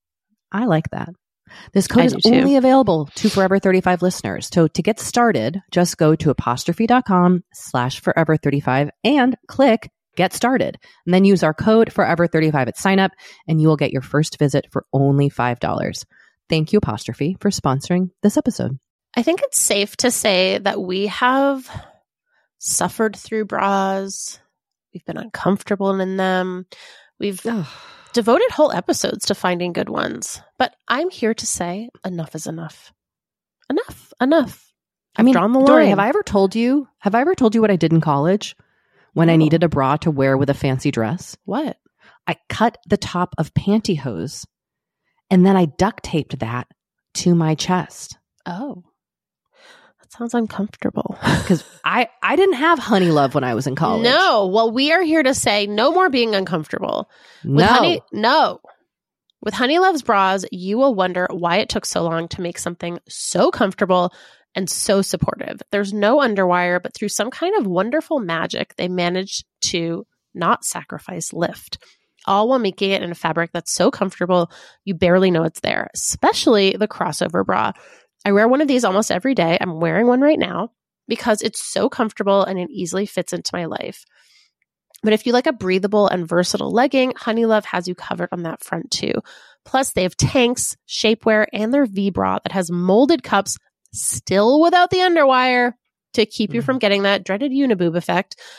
I like that. This code I is do too. only available to Forever thirty-five listeners. So to get started, just go to apostrophe.com slash forever 35 and click get started. And then use our code forever thirty-five at sign up and you will get your first visit for only five dollars. Thank you, Apostrophe, for sponsoring this episode. I think it's safe to say that we have suffered through bras. We've been uncomfortable in them. We've Ugh. devoted whole episodes to finding good ones. But I'm here to say enough is enough. Enough. Enough. I mean, drawn the Dory, line. have I ever told you, have I ever told you what I did in college when No. I needed a bra to wear with a fancy dress? What? I cut the top of pantyhose and then I duct taped that to my chest. Oh. That sounds uncomfortable. Because I, I didn't have Honey Love when I was in college. No. Well, we are here to say no more being uncomfortable. With No. Honey, no. With Honey Love's bras, you will wonder why it took so long to make something so comfortable and so supportive. There's no underwire, but through some kind of wonderful magic, they managed to not sacrifice lift, all while making it in a fabric that's so comfortable you barely know it's there, especially the crossover bra. I wear one of these almost every day. I'm wearing one right now because it's so comfortable and it easily fits into my life. But if you like a breathable and versatile legging, Honey Love has you covered on that front too. Plus, they have tanks, shapewear, and their V-bra that has molded cups, still without the underwire, to keep you from getting that dreaded uniboob effect.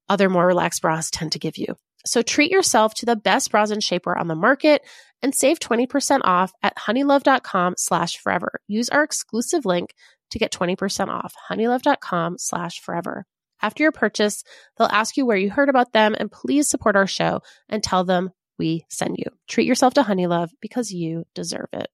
other more relaxed bras tend to give you. So treat yourself to the best bras and shapewear on the market and save twenty percent off at honeylove.com slash forever. Use our exclusive link to get twenty percent off, honeylove.com slash forever. After your purchase, they'll ask you where you heard about them, and please support our show and tell them we send you. Treat yourself to Honeylove because you deserve it.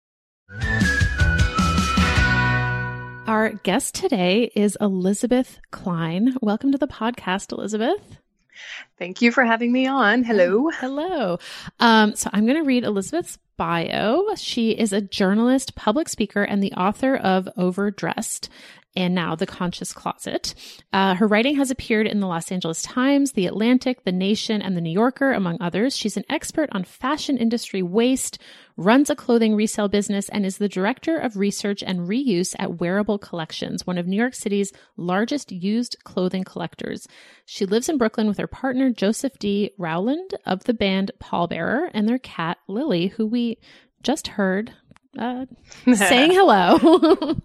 Our guest today is Elizabeth Klein. Welcome to the podcast, Elizabeth. Thank you for having me on. Hello. Hello. Um, so I'm going to read Elizabeth's bio. She is a journalist, public speaker, and the author of Overdressed and now The Conscious Closet. Uh, her writing has appeared in the Los Angeles Times, The Atlantic, The Nation, and The New Yorker, among others. She's an expert on fashion industry waste, runs a clothing resale business, and is the director of research and reuse at Wearable Collections, one of New York City's largest used clothing collectors. She lives in Brooklyn with her partner, Joseph D. Rowland, of the band Pallbearer, and their cat, Lily, who we just heard uh, saying hello.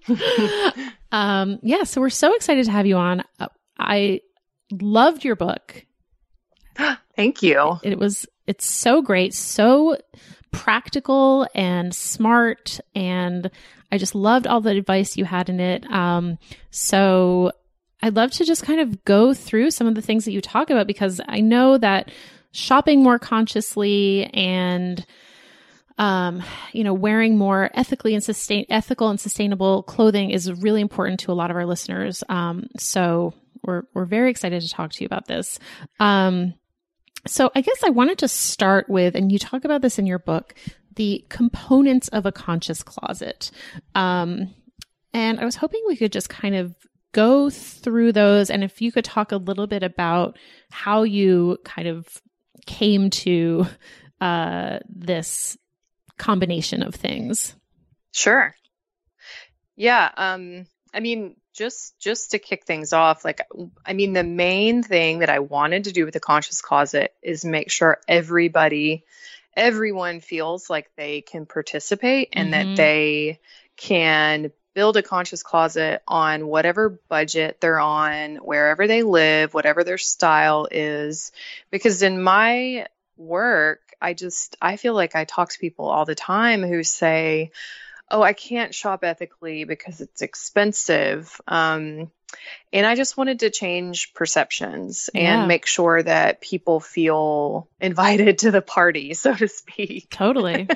um, yeah, so we're so excited to have you on. Uh, I loved your book. Thank you. It was, it's so great, so practical and smart, and I just loved all the advice you had in it. Um, so I'd love to just kind of go through some of the things that you talk about, because I know that shopping more consciously and Um, you know, wearing more ethically and sustain ethical and sustainable clothing is really important to a lot of our listeners. Um, so we're we're very excited to talk to you about this. Um, so I guess I wanted to start with, and you talk about this in your book, the components of a conscious closet. Um, and I was hoping we could just kind of go through those, and if you could talk a little bit about how you kind of came to uh, this combination of things. Sure. Yeah. Um, I mean, just, just to kick things off, like, I mean, the main thing that I wanted to do with the Conscious Closet is make sure everybody, everyone feels like they can participate and Mm-hmm. that they can build a conscious closet on whatever budget they're on, wherever they live, whatever their style is. Because in my work, I just, I feel like I talk to people all the time who say, oh, I can't shop ethically because it's expensive. Um, and I just wanted to change perceptions Yeah. and make sure that people feel invited to the party, so to speak. Totally.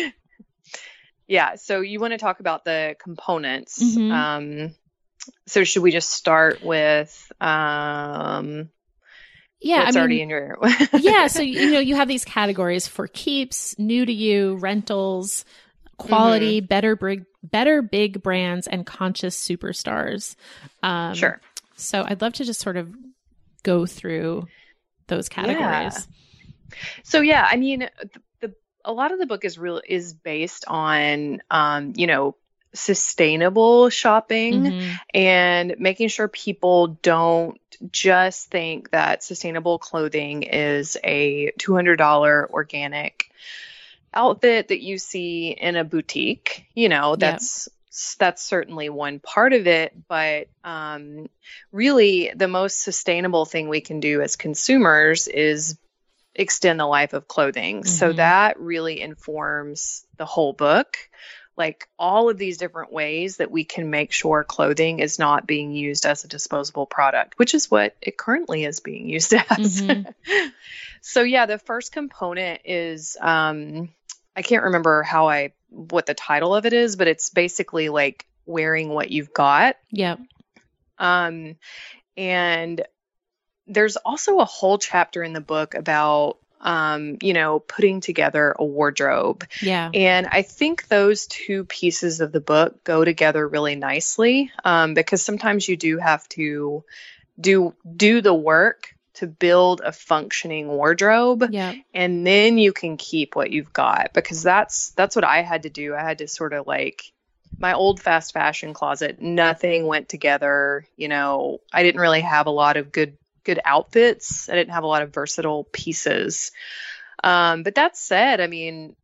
Yeah. So you want to talk about the components. Mhm. Um, so should we just start with, um, Yeah. what's I already mean, in your, yeah. So, you know, you have these categories for keeps, new to you, rentals, quality, Mm-hmm. better big, better big brands, and conscious superstars. Um, Sure. So I'd love to just sort of go through those categories. So yeah, I mean, the, the a lot of the book is real is based on, um, you know, sustainable shopping Mhm. and making sure people don't just think that sustainable clothing is a two hundred dollars organic outfit that you see in a boutique. You know, that's that's certainly one part of it, but um, really the most sustainable thing we can do as consumers is extend the life of clothing. So Mhm. that really informs the whole book. Like all of these different ways that we can make sure clothing is not being used as a disposable product, which is what it currently is being used as. Mhm. So yeah, the first component is, um, I can't remember how I, what the title of it is, but it's basically like wearing what you've got. Yep. Um, and there's also a whole chapter in the book about, um, you know, putting together a wardrobe. Yeah. And I think those two pieces of the book go together really nicely, um, because sometimes you do have to do do the work to build a functioning wardrobe, Yeah. and then you can keep what you've got, because that's that's what I had to do. I had to sort of like my old fast fashion closet, nothing went together. You know, I didn't really have a lot of good good outfits. I didn't have a lot of versatile pieces. Um, but that said, I mean,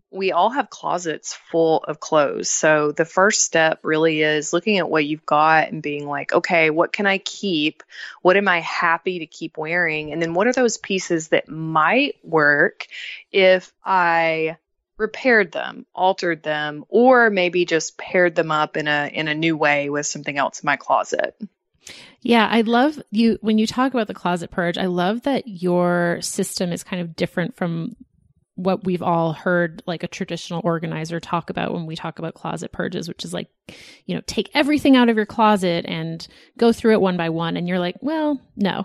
we all have closets full of clothes. So the first step really is looking at what you've got and being like, okay, what can I keep? What am I happy to keep wearing? And then what are those pieces that might work if I repaired them, altered them, or maybe just paired them up in a in a new way with something else in my closet? Yeah, I love you when you talk about the closet purge. I love that your system is kind of different from what we've all heard like a traditional organizer talk about when we talk about closet purges, which is like, you know, take everything out of your closet and go through it one by one. And you're like, well, no.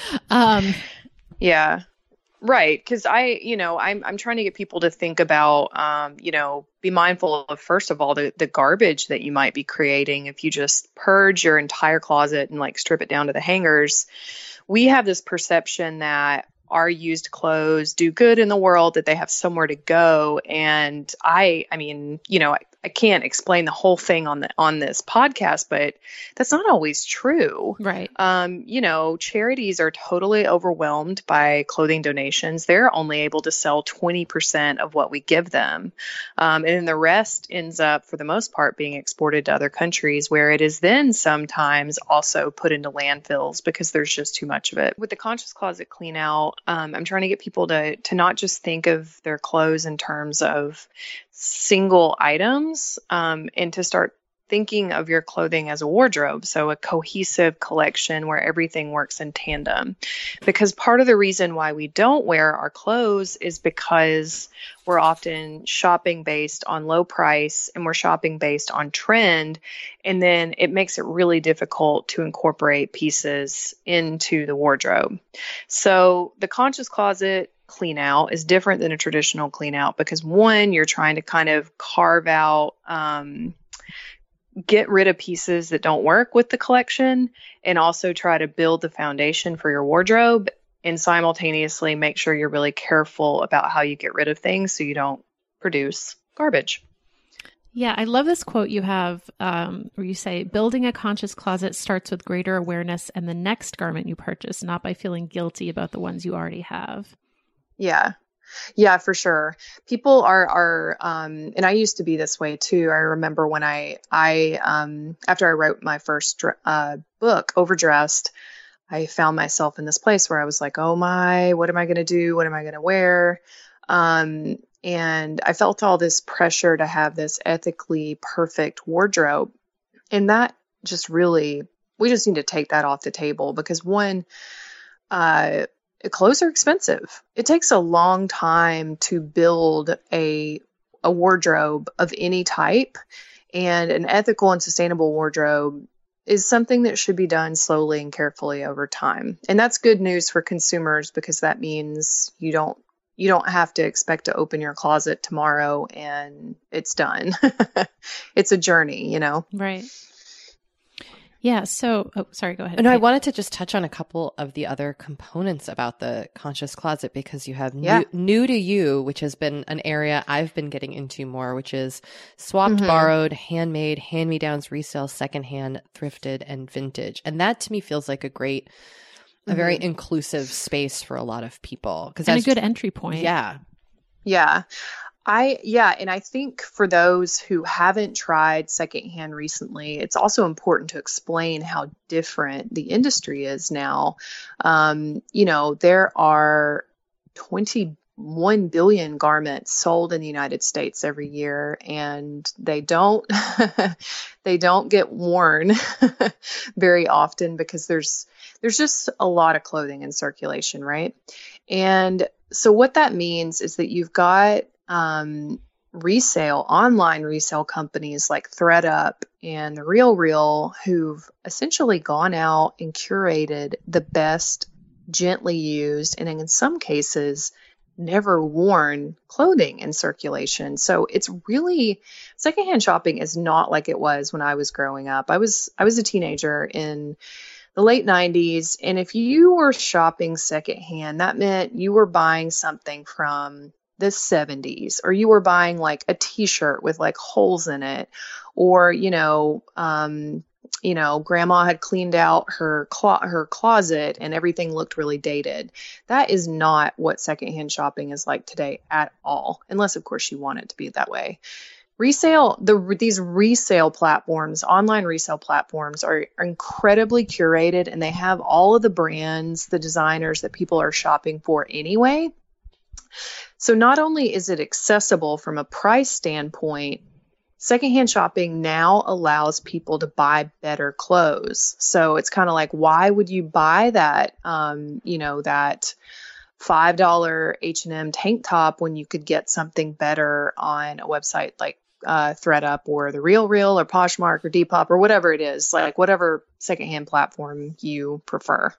um, yeah, right. Cause I, you know, I'm, I'm trying to get people to think about, um, you know, be mindful of, first of all, the, the garbage that you might be creating. If you just purge your entire closet and like strip it down to the hangers, we have this perception that our used clothes do good in the world, that they have somewhere to go. And I, I mean, you know, I, I can't explain the whole thing on the, on this podcast, but that's not always true. Right. Um, you know, charities are totally overwhelmed by clothing donations. They're only able to sell twenty percent of what we give them. Um, and then the rest ends up, for the most part, being exported to other countries where it is then sometimes also put into landfills because there's just too much of it. With the Conscious Closet Clean Out, um, I'm trying to get people to, to not just think of their clothes in terms of single items, um, and to start thinking of your clothing as a wardrobe. So a cohesive collection where everything works in tandem. Because part of the reason why we don't wear our clothes is because we're often shopping based on low price and we're shopping based on trend. And then it makes it really difficult to incorporate pieces into the wardrobe. So the Conscious Closet Clean Out is different than a traditional clean out because, one, you're trying to kind of carve out, um, get rid of pieces that don't work with the collection, and also try to build the foundation for your wardrobe, and simultaneously make sure you're really careful about how you get rid of things so you don't produce garbage. Yeah, I love this quote you have um, where you say, building a conscious closet starts with greater awareness and the next garment you purchase, not by feeling guilty about the ones you already have. Yeah. Yeah, for sure. People are, are, um, and I used to be this way too. I remember when I, I, um, after I wrote my first, uh, book, Overdressed, I found myself in this place where I was like, oh my, what am I going to do? What am I going to wear? Um, and I felt all this pressure to have this ethically perfect wardrobe. And that just really, we just need to take that off the table because, one, uh, clothes are expensive. It takes a long time to build a a wardrobe of any type, and an ethical and sustainable wardrobe is something that should be done slowly and carefully over time. And that's good news for consumers because that means you don't you don't have to expect to open your closet tomorrow and it's done. It's a journey, you know. Right. Yeah. So, oh, sorry, go ahead. No, I wanted to just touch on a couple of the other components about the Conscious Closet because you have Yeah. new, new to you, which has been an area I've been getting into more, which is swapped, Mhm. borrowed, handmade, hand-me-downs, resale, secondhand, thrifted, and vintage. And that to me feels like a great, a very inclusive space for a lot of people. Because And a that's good entry point. Yeah. Yeah. I, yeah. And I think for those who haven't tried secondhand recently, it's also important to explain how different the industry is now. Um, you know, there are twenty-one billion garments sold in the United States every year, and they don't, they don't get worn very often because there's, there's just a lot of clothing in circulation, right? And so what that means is that you've got um, resale, online resale companies like ThredUp and The Real Real who've essentially gone out and curated the best gently used and in some cases never worn clothing in circulation. So it's really, secondhand shopping is not like it was when I was growing up. I was I was a teenager in the late nineties, and if you were shopping secondhand, that meant you were buying something from the seventies, or you were buying like a t-shirt with like holes in it, or, you know, um, you know, grandma had cleaned out her clo- her closet and everything looked really dated. That is not what secondhand shopping is like today at all, unless of course you want it to be that way. Resale, the these resale platforms, online resale platforms are, are incredibly curated, and they have all of the brands, the designers that people are shopping for anyway. So not only is it accessible from a price standpoint, secondhand shopping now allows people to buy better clothes. So it's kind of like, why would you buy that, um, you know, that five dollar H and M tank top when you could get something better on a website like uh, ThredUp or The Real Real or Poshmark or Depop or whatever it is, like whatever secondhand platform you prefer.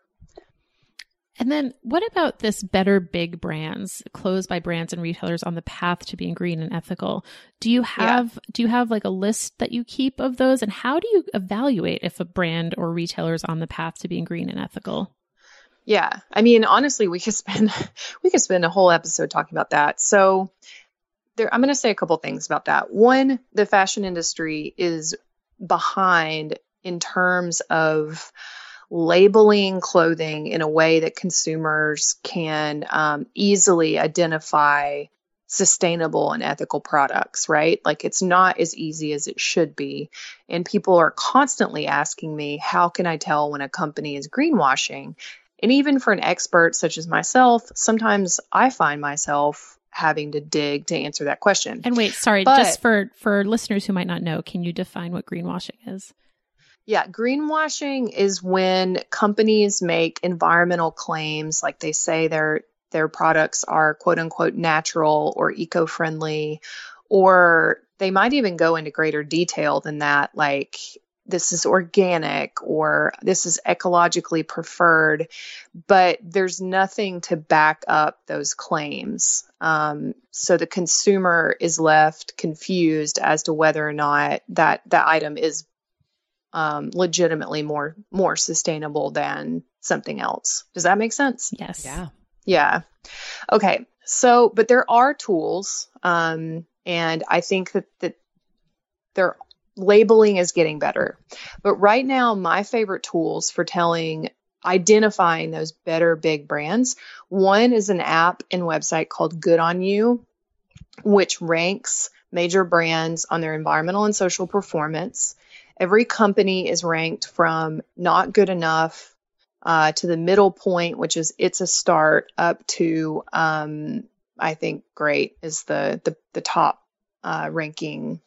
And then what about this better big brands, clothes by brands and retailers on the path to being green and ethical? Do you have yeah. do you have like a list that you keep of those? And how do you evaluate if a brand or retailer is on the path to being green and ethical? Yeah. I mean, honestly, we could spend we could spend a whole episode talking about that. So there, I'm going to say a couple things about that. One, the fashion industry is behind in terms of labeling clothing in a way that consumers can um, easily identify sustainable and ethical products, right? Like it's not as easy as it should be. And people are constantly asking me, how can I tell when a company is greenwashing? And even for an expert such as myself, sometimes I find myself having to dig to answer that question. And wait, sorry, but, just for, for listeners who might not know, can you define what greenwashing is? Yeah, greenwashing is when companies make environmental claims, like they say their their products are quote unquote natural or eco-friendly, or they might even go into greater detail than that, like this is organic or this is ecologically preferred, but there's nothing to back up those claims. Um, so the consumer is left confused as to whether or not that that item is um, legitimately more more sustainable than something else. Does that make sense? Yes. Yeah. Yeah. Okay. So, but there are tools, um, and I think that that their labeling is getting better. But right now, my favorite tools for telling, identifying those better big brands, one is an app and website called Good On You, which ranks major brands on their environmental and social performance. Every company is ranked from not good enough uh, to the middle point, which is it's a start, up to um, I think great is the the, the top uh, ranking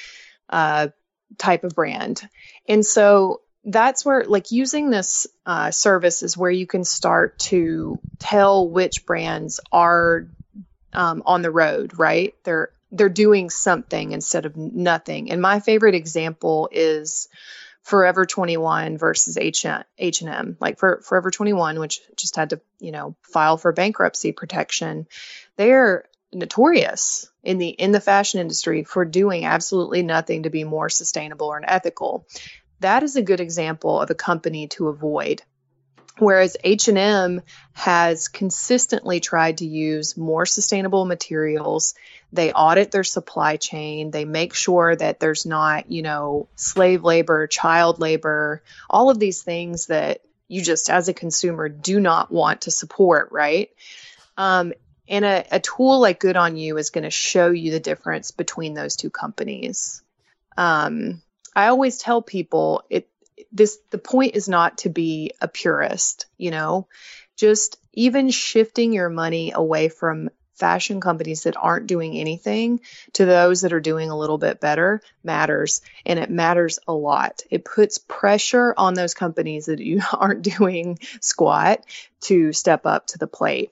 uh, type of brand. And so that's where, like, using this uh, service is where you can start to tell which brands are um, on the road, right? They're they're doing something instead of nothing. And my favorite example is Forever twenty-one versus H and M. Like for Forever twenty-one, which just had to, you know, file for bankruptcy protection, they're notorious in the in the fashion industry for doing absolutely nothing to be more sustainable or ethical. That is a good example of a company to avoid. Whereas H and M has consistently tried to use more sustainable materials. They audit their supply chain. They make sure that there's not, you know, slave labor, child labor, all of these things that you just as a consumer do not want to support, right? Um, and a, a tool like Good On You is going to show you the difference between those two companies. Um, I always tell people it, this, the point is not to be a purist, you know, just even shifting your money away from fashion companies that aren't doing anything to those that are doing a little bit better matters. And it matters a lot. It puts pressure on those companies that you aren't doing squat to step up to the plate.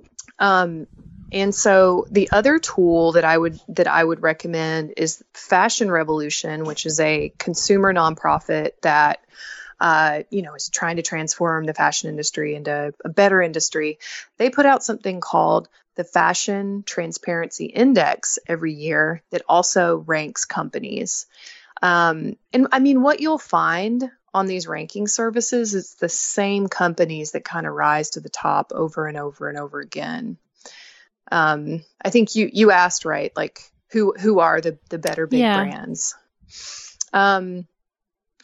Um, and so the other tool that I would that I would recommend is Fashion Revolution, which is a consumer nonprofit that uh, you know is trying to transform the fashion industry into a better industry. They put out something called the Fashion Transparency Index every year that also ranks companies. Um, and I mean, what you'll find on these ranking services is the same companies that kind of rise to the top over and over and over again. Um, I think you you asked, right, like who who are the the better big yeah. brands? Um,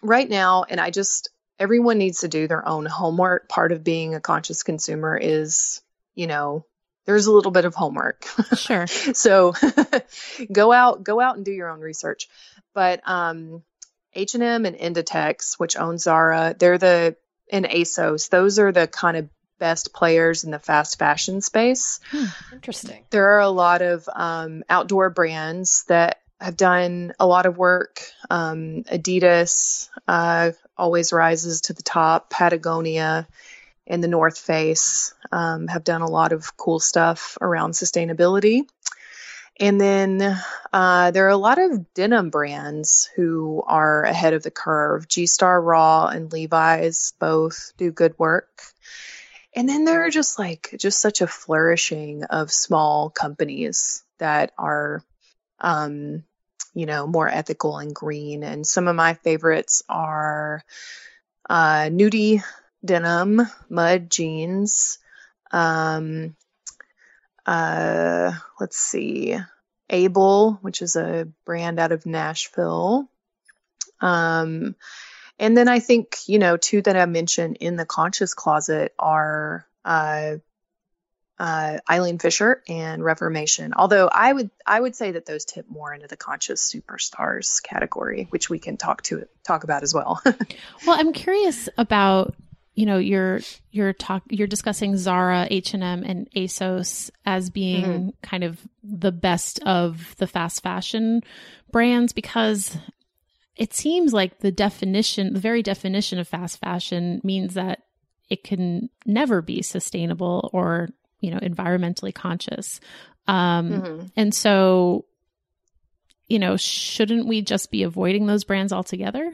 right now, and I just, everyone needs to do their own homework. Part of being a conscious consumer is, you know, there's a little bit of homework. Sure. So go out, go out and do your own research. But um, H and M and Inditex, which owns Zara, they're the, and ASOS, those are the kind of best players in the fast fashion space. Hmm, interesting. There are a lot of um, outdoor brands that have done a lot of work. Um, Adidas uh, always rises to the top. Patagonia and the North Face um, have done a lot of cool stuff around sustainability. And then uh, there are a lot of denim brands who are ahead of the curve. G-Star Raw and Levi's both do good work. And then there are just like, just such a flourishing of small companies that are, um, you know, more ethical and green. And some of my favorites are uh, Nudie Denim, Mud Jeans, um, uh, let's see, Able, which is a brand out of Nashville. Um, and then I think, you know, two that I mentioned in the Conscious Closet are uh, uh, Eileen Fisher and Reformation. Although I would I would say that those tip more into the conscious superstars category, which we can talk to talk about as well. Well, I'm curious about, you know, you're you're talk you're discussing Zara, H and M, and ASOS as being mm-hmm. kind of the best of the fast fashion brands, because it seems like the definition, the very definition of fast fashion means that it can never be sustainable or, you know, environmentally conscious. Um, mm-hmm. And so, you know, shouldn't we just be avoiding those brands altogether?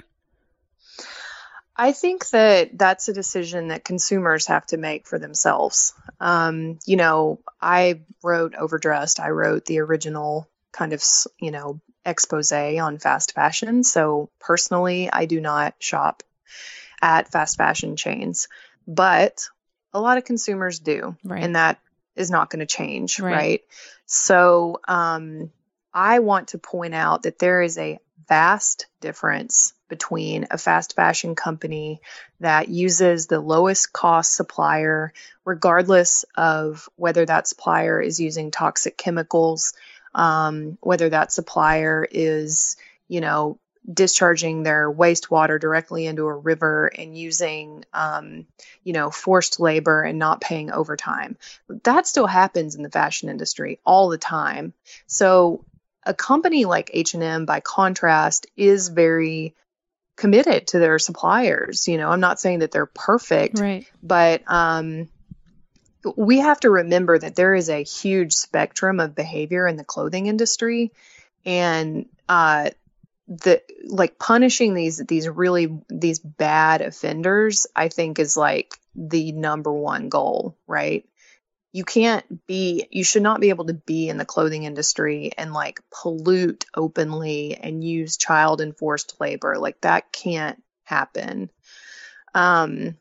I think that that's a decision that consumers have to make for themselves. Um, you know, I wrote Overdressed. I wrote the original kind of, you know, expose on fast fashion. So personally, I do not shop at fast fashion chains, but a lot of consumers do. Right. And that is not going to change. Right. right? So um, I want to point out that there is a vast difference between a fast fashion company that uses the lowest cost supplier, regardless of whether that supplier is using toxic chemicals, um, whether that supplier is, you know, discharging their wastewater directly into a river and using, um, you know, forced labor and not paying overtime. That still happens in the fashion industry all the time. So a company like H and M, by contrast, is very committed to their suppliers. You know, I'm not saying that they're perfect, right. but um, we have to remember that there is a huge spectrum of behavior in the clothing industry, and uh, the like punishing these these really these bad offenders, I think, is like the number one goal, right? You can't be, you should not be able to be in the clothing industry and like pollute openly and use child enforced labor. Like that can't happen. Um,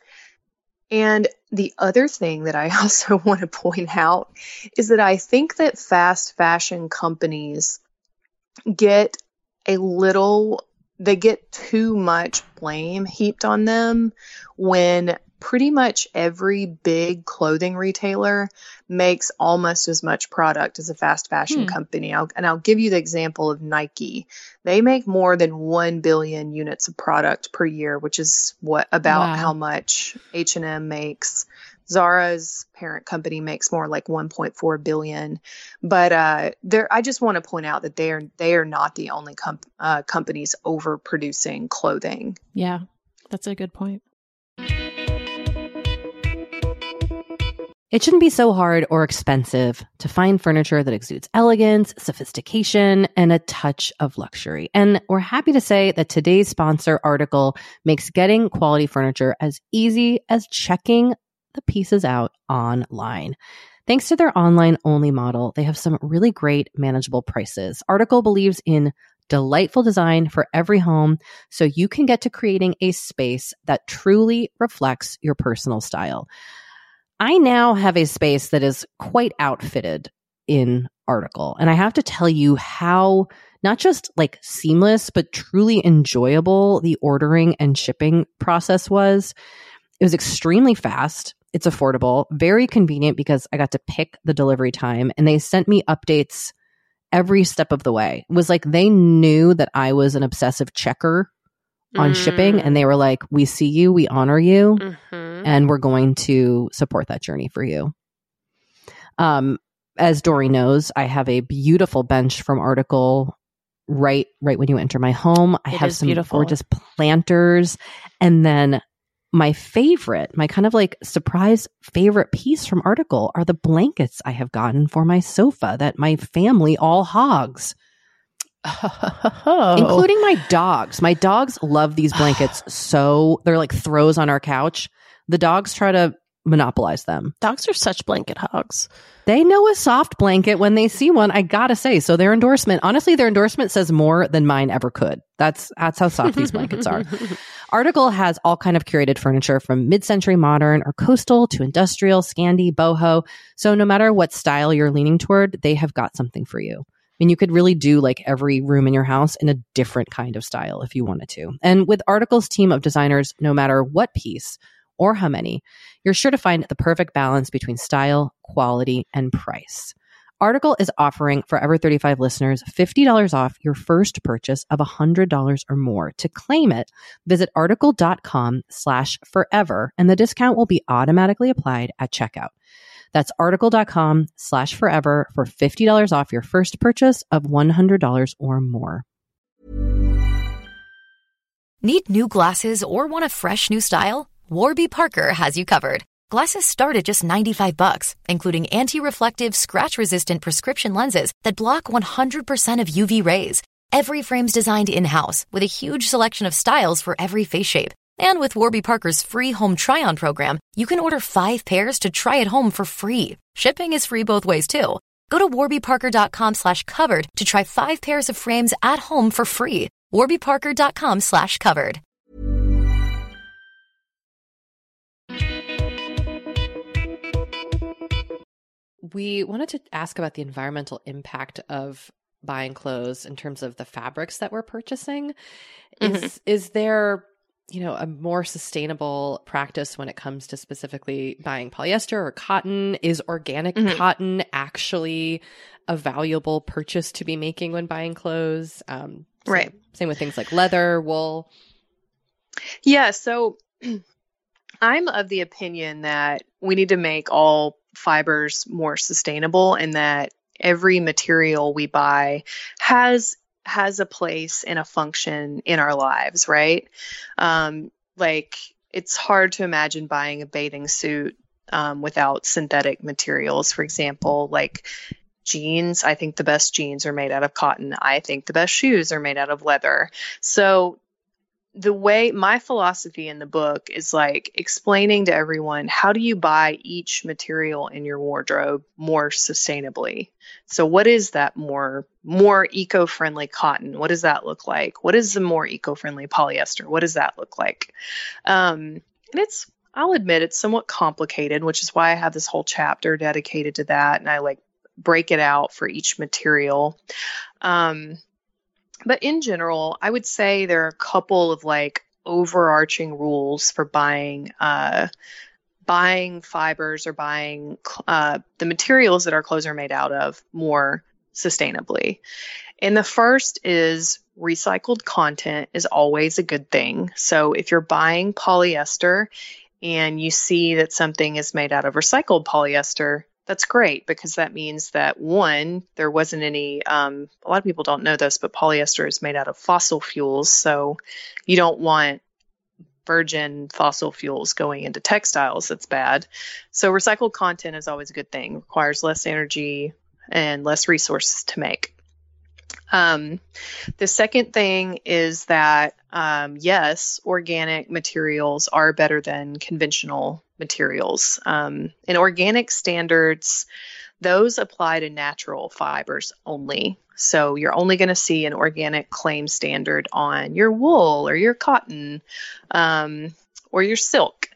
and the other thing that I also want to point out is that I think that fast fashion companies get a little, they get too much blame heaped on them when pretty much every big clothing retailer makes almost as much product as a fast fashion hmm. company. I'll, and I'll give you the example of Nike. They make more than one billion units of product per year, which is what about wow. how much H and M makes. Zara's parent company makes more like one point four billion. But uh, there, I just want to point out that they are they are not the only com- uh, companies overproducing clothing. Yeah, that's a good point. It shouldn't be so hard or expensive to find furniture that exudes elegance, sophistication, and a touch of luxury. And we're happy to say that today's sponsor article makes getting quality furniture as easy as checking the pieces out online. Thanks to their online-only model, they have some really great manageable prices. Article believes in delightful design for every home, so you can get to creating a space that truly reflects your personal style. I now have a space that is quite outfitted in Article, and I have to tell you how not just like seamless, but truly enjoyable the ordering and shipping process was. It was extremely fast. It's affordable, very convenient because I got to pick the delivery time and they sent me updates every step of the way. It was like they knew that I was an obsessive checker on mm. shipping, and they were like, we see you, we honor you, mm-hmm. and we're going to support that journey for you. Um, as Dory knows, I have a beautiful bench from Article right right when you enter my home. I it have some beautiful. gorgeous planters, and then my favorite, my kind of like surprise favorite piece from Article are the blankets I have gotten for my sofa that my family all hogs. Oh. Including my dogs. My dogs love these blankets so they're like throws on our couch. The dogs try to monopolize them. Dogs are such blanket hogs. They know a soft blanket when they see one, I gotta say. So their endorsement, honestly, their endorsement says more than mine ever could. That's that's how soft these blankets are. Article has all kind of curated furniture from mid-century modern or coastal to industrial, Scandi, boho. So no matter what style you're leaning toward, they have got something for you. I mean, you could really do like every room in your house in a different kind of style if you wanted to. And with Article's team of designers, no matter what piece or how many, you're sure to find the perfect balance between style, quality, and price. Article is offering Forever thirty-five listeners fifty dollars off your first purchase of one hundred dollars or more. To claim it, visit article.com slash forever, and the discount will be automatically applied at checkout. That's article.com slash forever for fifty dollars off your first purchase of one hundred dollars or more. Need new glasses or want a fresh new style? Warby Parker has you covered. Glasses start at just ninety-five bucks, including anti-reflective, scratch-resistant prescription lenses that block one hundred percent of U V rays. Every frame's designed in-house with a huge selection of styles for every face shape. And with Warby Parker's free home try-on program, you can order five pairs to try at home for free. Shipping is free both ways, too. Go to warbyparker.com slash covered to try five pairs of frames at home for free. warbyparker.com slash covered. We wanted to ask about the environmental impact of buying clothes in terms of the fabrics that we're purchasing. Mm-hmm. Is is there, you know, a more sustainable practice when it comes to specifically buying polyester or cotton? Is organic mm-hmm. cotton actually a valuable purchase to be making when buying clothes? Um, same, right. Same with things like leather, wool. Yeah. So I'm of the opinion that we need to make all fibers more sustainable, and that every material we buy has has a place and a function in our lives, right? Um, like it's hard to imagine buying a bathing suit um, without synthetic materials. For example, like jeans, I think the best jeans are made out of cotton. I think the best shoes are made out of leather. So the way my philosophy in the book is like explaining to everyone, how do you buy each material in your wardrobe more sustainably? So what is that more, more eco-friendly cotton? What does that look like? What is the more eco-friendly polyester? What does that look like? Um, and it's, I'll admit it's somewhat complicated, which is why I have this whole chapter dedicated to that. And I like break it out for each material. Um, But in general, I would say there are a couple of like overarching rules for buying, uh, buying fibers or buying uh, the materials that our clothes are made out of more sustainably. And the first is recycled content is always a good thing. So if you're buying polyester and you see that something is made out of recycled polyester, that's great, because that means that, one, there wasn't any, um, a lot of people don't know this, but polyester is made out of fossil fuels. So you don't want virgin fossil fuels going into textiles. That's bad. So recycled content is always a good thing. Requires less energy and less resources to make. Um, the second thing is that, um, yes, organic materials are better than conventional materials. Um, and organic standards, those apply to natural fibers only. So you're only going to see an organic claim standard on your wool or your cotton, um, or your silk.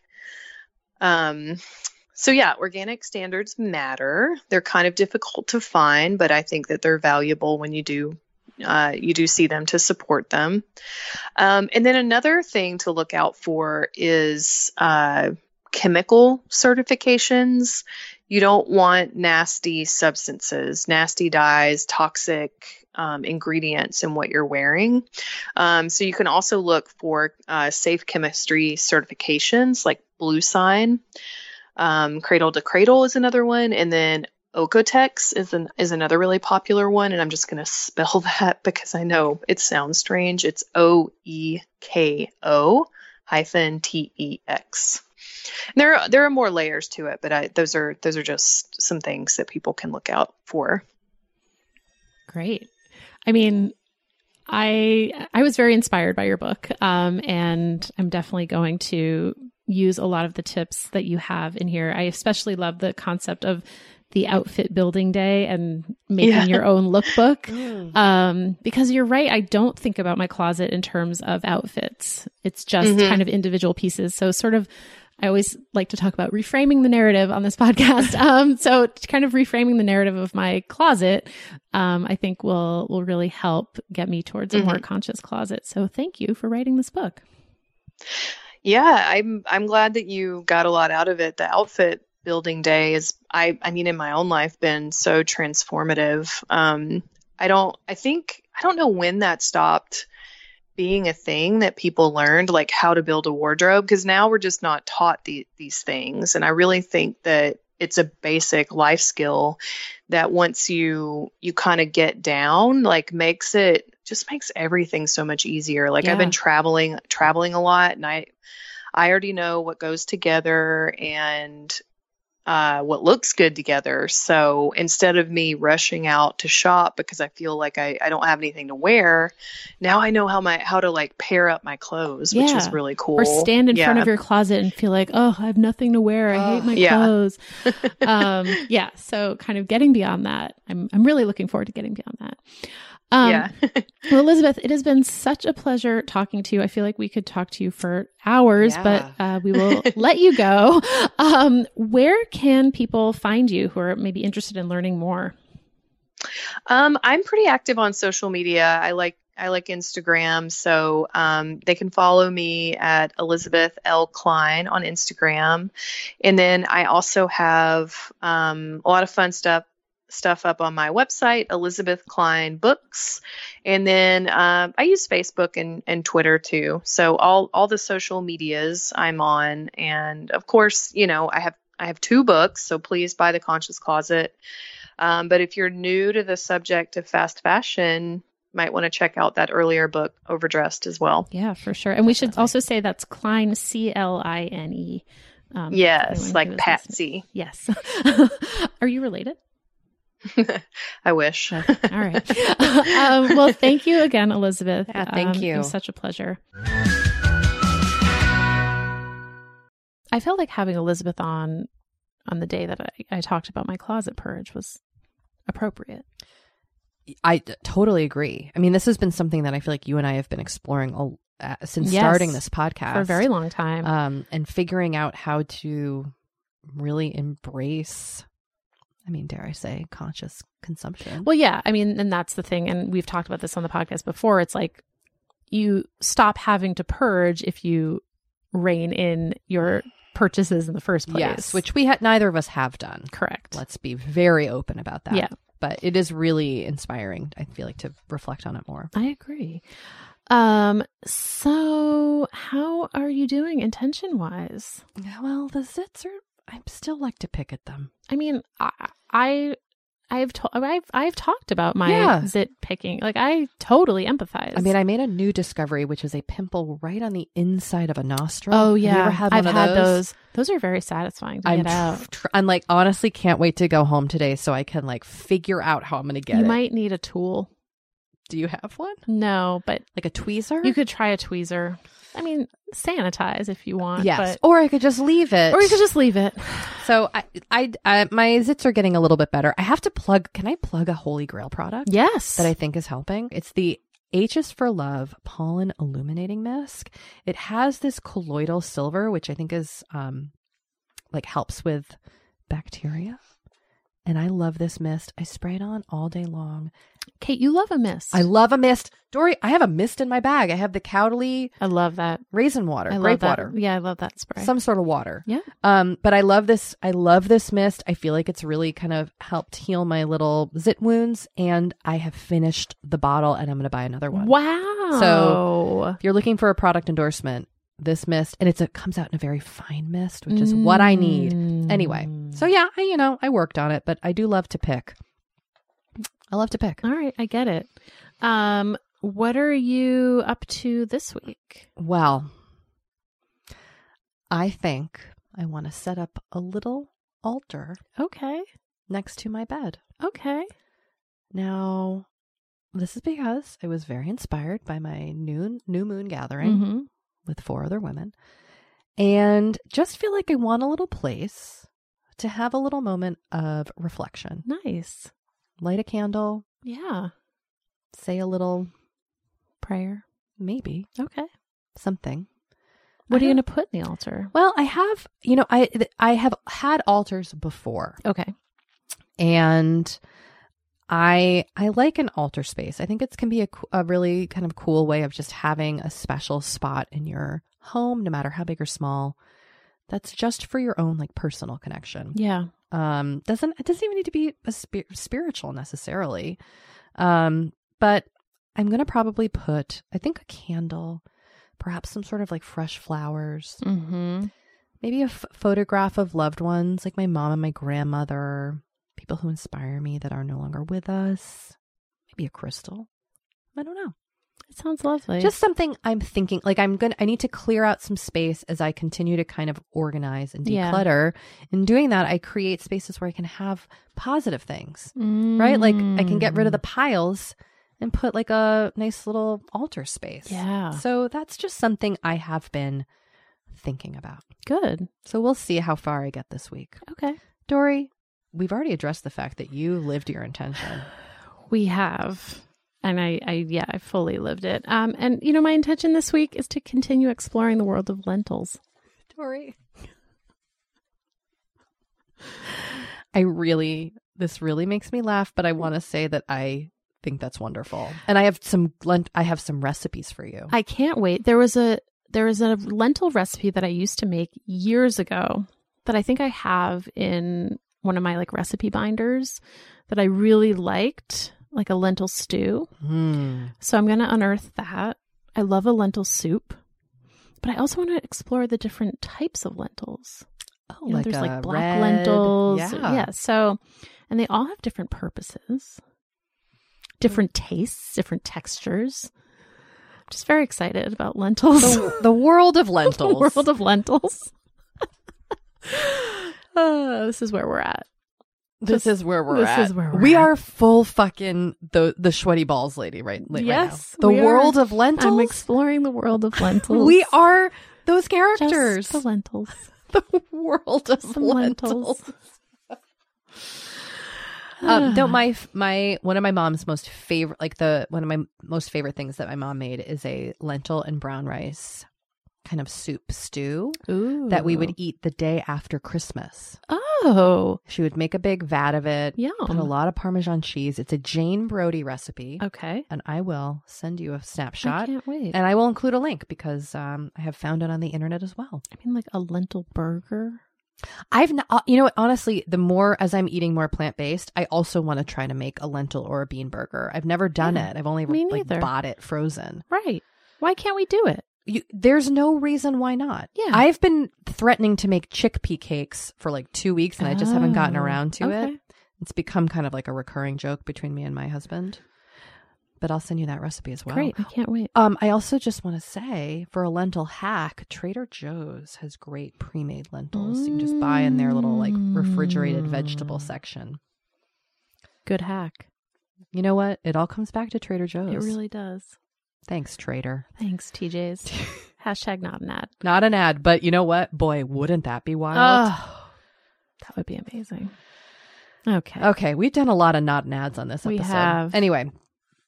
Um, so yeah, organic standards matter. They're kind of difficult to find, but I think that they're valuable when you do uh, you do see them to support them. Um, and then another thing to look out for is uh, chemical certifications. You don't want nasty substances, nasty dyes, toxic um, ingredients in what you're wearing. Um, so you can also look for uh, safe chemistry certifications like Blue Sign. Um, Cradle to Cradle is another one. And then Okotex is an, is another really popular one. And I'm just going to spell that because I know it sounds strange. It's O E K O hyphen T E X. There are, there are more layers to it, but I, those are those are just some things that people can look out for. Great. I mean, I I was very inspired by your book, um, and I'm definitely going to use a lot of the tips that you have in here. I especially love the concept of the outfit building day and making yeah. your own lookbook. Mm. Um, because you're right. I don't think about my closet in terms of outfits. It's just mm-hmm. kind of individual pieces. So sort of, I always like to talk about reframing the narrative on this podcast. Um, so kind of reframing the narrative of my closet, um, I think will, will really help get me towards a mm-hmm. more conscious closet. So thank you for writing this book. Yeah, I'm, I'm glad that you got a lot out of it. The outfit building day is, I, I mean, in my own life been so transformative. Um, I don't, I think, I don't know when that stopped being a thing that people learned, like how to build a wardrobe, because now we're just not taught the, these things. And I really think that it's a basic life skill that once you, you kind of get down, like makes it, just makes everything so much easier. Like yeah. I've been traveling, traveling a lot, and I, I already know what goes together and Uh, what looks good together. So instead of me rushing out to shop because I feel like I, I don't have anything to wear, now I know how my how to like pair up my clothes, yeah. which is really cool. Or stand in yeah. front of your closet and feel like, oh, I have nothing to wear. I oh, hate my yeah. clothes. um, yeah. So kind of getting beyond that. I'm I'm really looking forward to getting beyond that. Um, yeah. Well, Elizabeth, it has been such a pleasure talking to you. I feel like we could talk to you for hours, yeah. but uh, we will let you go. Um, where can people find you who are maybe interested in learning more? Um, I'm pretty active on social media. I like I like Instagram, so um, they can follow me at Elizabeth L. Klein on Instagram, and then I also have um, a lot of fun stuff. stuff up on my website, Elizabeth Klein Books. And then um, I use Facebook and, and Twitter too. So all, all the social medias I'm on. And of course, you know, I have, I have two books, so please buy The Conscious Closet. Um, but if you're new to the subject of fast fashion, might want to check out that earlier book, Overdressed, as well. Yeah, for sure. And we should also say that's Klein, C L I N E. Um, yes, like Patsy. Yes. Are you related? I wish. Okay. All right. um, well, thank you again, Elizabeth. Yeah, thank um, you. It was such a pleasure. I felt like having Elizabeth on on the day that I, I talked about my closet purge was appropriate. I d- totally agree. I mean, this has been something that I feel like you and I have been exploring a, uh, since yes, starting this podcast for a very long time, um, and figuring out how to really embrace, I mean, dare I say, conscious consumption. Well, yeah. I mean, and that's the thing. And we've talked about this on the podcast before. It's like you stop having to purge if you rein in your purchases in the first place. Yes, which we had, neither of us have done. Correct. Let's be very open about that. Yeah. But it is really inspiring, I feel like, to reflect on it more. I agree. Um, so how are you doing intention wise? Well, the zits are, I still like to pick at them. I mean, I, I I've to- I've I've talked about my yeah. zit picking. Like, I totally empathize. I mean, I made a new discovery, which is a pimple right on the inside of a nostril. Oh yeah, Have you ever had one I've of had those? those. Those are very satisfying to I'm get out. Tr- I'm like, honestly, can't wait to go home today so I can like figure out how I'm going to get you it. You might need a tool. Do you have one? No, but like a tweezer? You could try a tweezer. I mean, sanitize if you want. Yes, but... or I could just leave it. Or you could just leave it. So I, I, I, my zits are getting a little bit better. I have to plug. Can I plug a Holy Grail product? Yes, that I think is helping. It's the H is for Love Pollen Illuminating Mist. It has this colloidal silver, which I think is um, like helps with bacteria. and I love this mist. I spray it on all day long. Kate, you love a mist. I love a mist. Dory, I have a mist in my bag. I have the Cowley I love that. raisin water, I love grape that. water. Yeah, I love that spray. Some sort of water. Yeah. Um, but I love this. I love this mist. I feel like it's really kind of helped heal my little zit wounds. And I have finished the bottle and I'm going to buy another one. Wow. So if you're looking for a product endorsement, this mist, and it's a comes out in a very fine mist, which is mm. what I need. Anyway. So yeah, I, you know, I worked on it, but I do love to pick. I love to pick. All right. I get it. Um, what are you up to this week? Well, I think I want to set up a little altar. Okay. Next to my bed. Okay. Now, this is because I was very inspired by my new, new moon gathering mm-hmm. with four other women. And just feel like I want a little place to have a little moment of reflection. Nice. Light a candle. Yeah. Say a little prayer. Maybe. Okay. Something. What are you going to put in the altar? Well, I have, you know, I I have had altars before. Okay. And I I like an altar space. I think it can be a, a really kind of cool way of just having a special spot in your home, no matter how big or small, that's just for your own like personal connection. Yeah. Um, doesn't it doesn't even need to be a spir- spiritual necessarily. Um, but I'm going to probably put, I think, a candle, perhaps some sort of like fresh flowers, mm-hmm. maybe a f- photograph of loved ones like my mom and my grandmother, people who inspire me that are no longer with us, maybe a crystal. I don't know. It sounds lovely. Just something I'm thinking, like I'm going to, I need to clear out some space as I continue to kind of organize and declutter. Yeah. In doing that, I create spaces where I can have positive things, mm. right? Like I can get rid of the piles and put like a nice little altar space. Yeah. So that's just something I have been thinking about. Good. So we'll see how far I get this week. Okay. Dory, we've already addressed the fact that you lived your intention. We have. And I, I, yeah, I fully lived it. Um, and you know, my intention this week is to continue exploring the world of lentils. Dory, I really, this really makes me laugh, but I want to say that I think that's wonderful. And I have some lent, I have some recipes for you. I can't wait. There was a, there was a lentil recipe that I used to make years ago that I think I have in one of my like recipe binders that I really liked. Like a lentil stew. Mm. So I'm going to unearth that. I love a lentil soup, but I also want to explore the different types of lentils. Oh, you know, like there's a like black red, lentils. Yeah. yeah. So, and they all have different purposes, different tastes, different textures. I'm just very excited about lentils. The, the world of lentils. The world of lentils. uh, this is where we're at. This is where we're this at. Is where we're we at. are full fucking the the sweaty balls lady right, like, yes, right now. The we world are. of lentils. I'm exploring the world of lentils. We are those characters. Just the lentils. The world of Some lentils. lentils. um, no, my my one of my mom's most favorite, like the one of my most favorite things that my mom made is a lentil and brown rice kind of soup stew Ooh. that we would eat the day after Christmas. Oh. She would make a big vat of it. Yum. Put a lot of Parmesan cheese. It's a Jane Brody recipe. Okay. And I will send you a snapshot. I can't wait. And I will include a link because um, I have found it on the internet as well. I mean, like a lentil burger. I've not, you know what, honestly, the more as I'm eating more plant-based, I also want to try to make a lentil or a bean burger. I've never done Yeah, it. I've only me like neither. bought it frozen. Right. Why can't we do it? You, there's no reason why not. Yeah. I've been threatening to make chickpea cakes for like two weeks and I just haven't gotten Oh, around to okay. it. It's become kind of like a recurring joke between me and my husband. But I'll send you that recipe as well. Great. I can't wait. Um, I also just want to say for a lentil hack, Trader Joe's has great pre-made lentils. You can just buy in their little like refrigerated vegetable section. Good hack. You know what? It all comes back to Trader Joe's. It really does. Thanks, Trader. Thanks, T J's. Hashtag not an ad. Not an ad, but you know what? Boy, wouldn't that be wild? Oh, that would be amazing. Okay. Okay, we've done a lot of not an ads on this We episode. have. Anyway,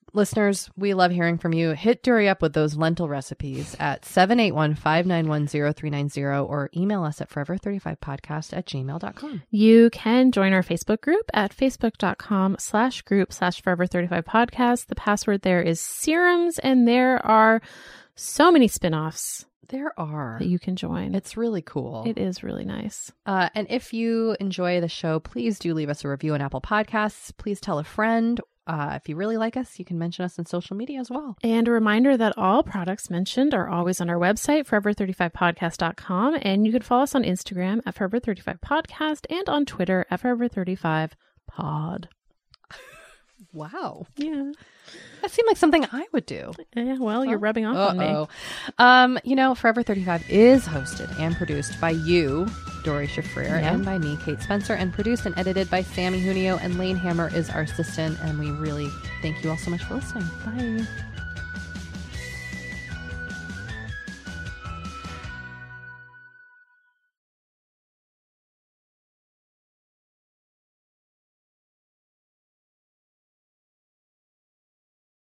listeners, we love hearing from you. Hit Dory up with those lentil recipes at seven eight one, five nine one, zero three nine zero or email us at forever thirty-five podcast at gmail dot com. You can join our Facebook group at facebook.com slash group slash forever 35 podcast. The password there is serums, and there are so many spinoffs There are. that you can join. It's really cool. It is really nice. Uh, and if you enjoy the show, please do leave us a review on Apple Podcasts. Please tell a friend. Uh, if you really like us, you can mention us on social media as well. And a reminder that all products mentioned are always on our website, forever thirty-five podcast dot com. And you can follow us on Instagram at forever thirty-five podcast and on Twitter at forever thirty-five pod. Wow. Yeah. That seemed like something I would do. Yeah, well, you're rubbing off on me. Uh-oh. Um, you know, Forever thirty-five is hosted and produced by you, Dory Shafrir, Yeah. and by me, Kate Spencer, and produced and edited by Sammy Junio, and Lane Hammer is our assistant, and we really thank you all so much for listening. Bye.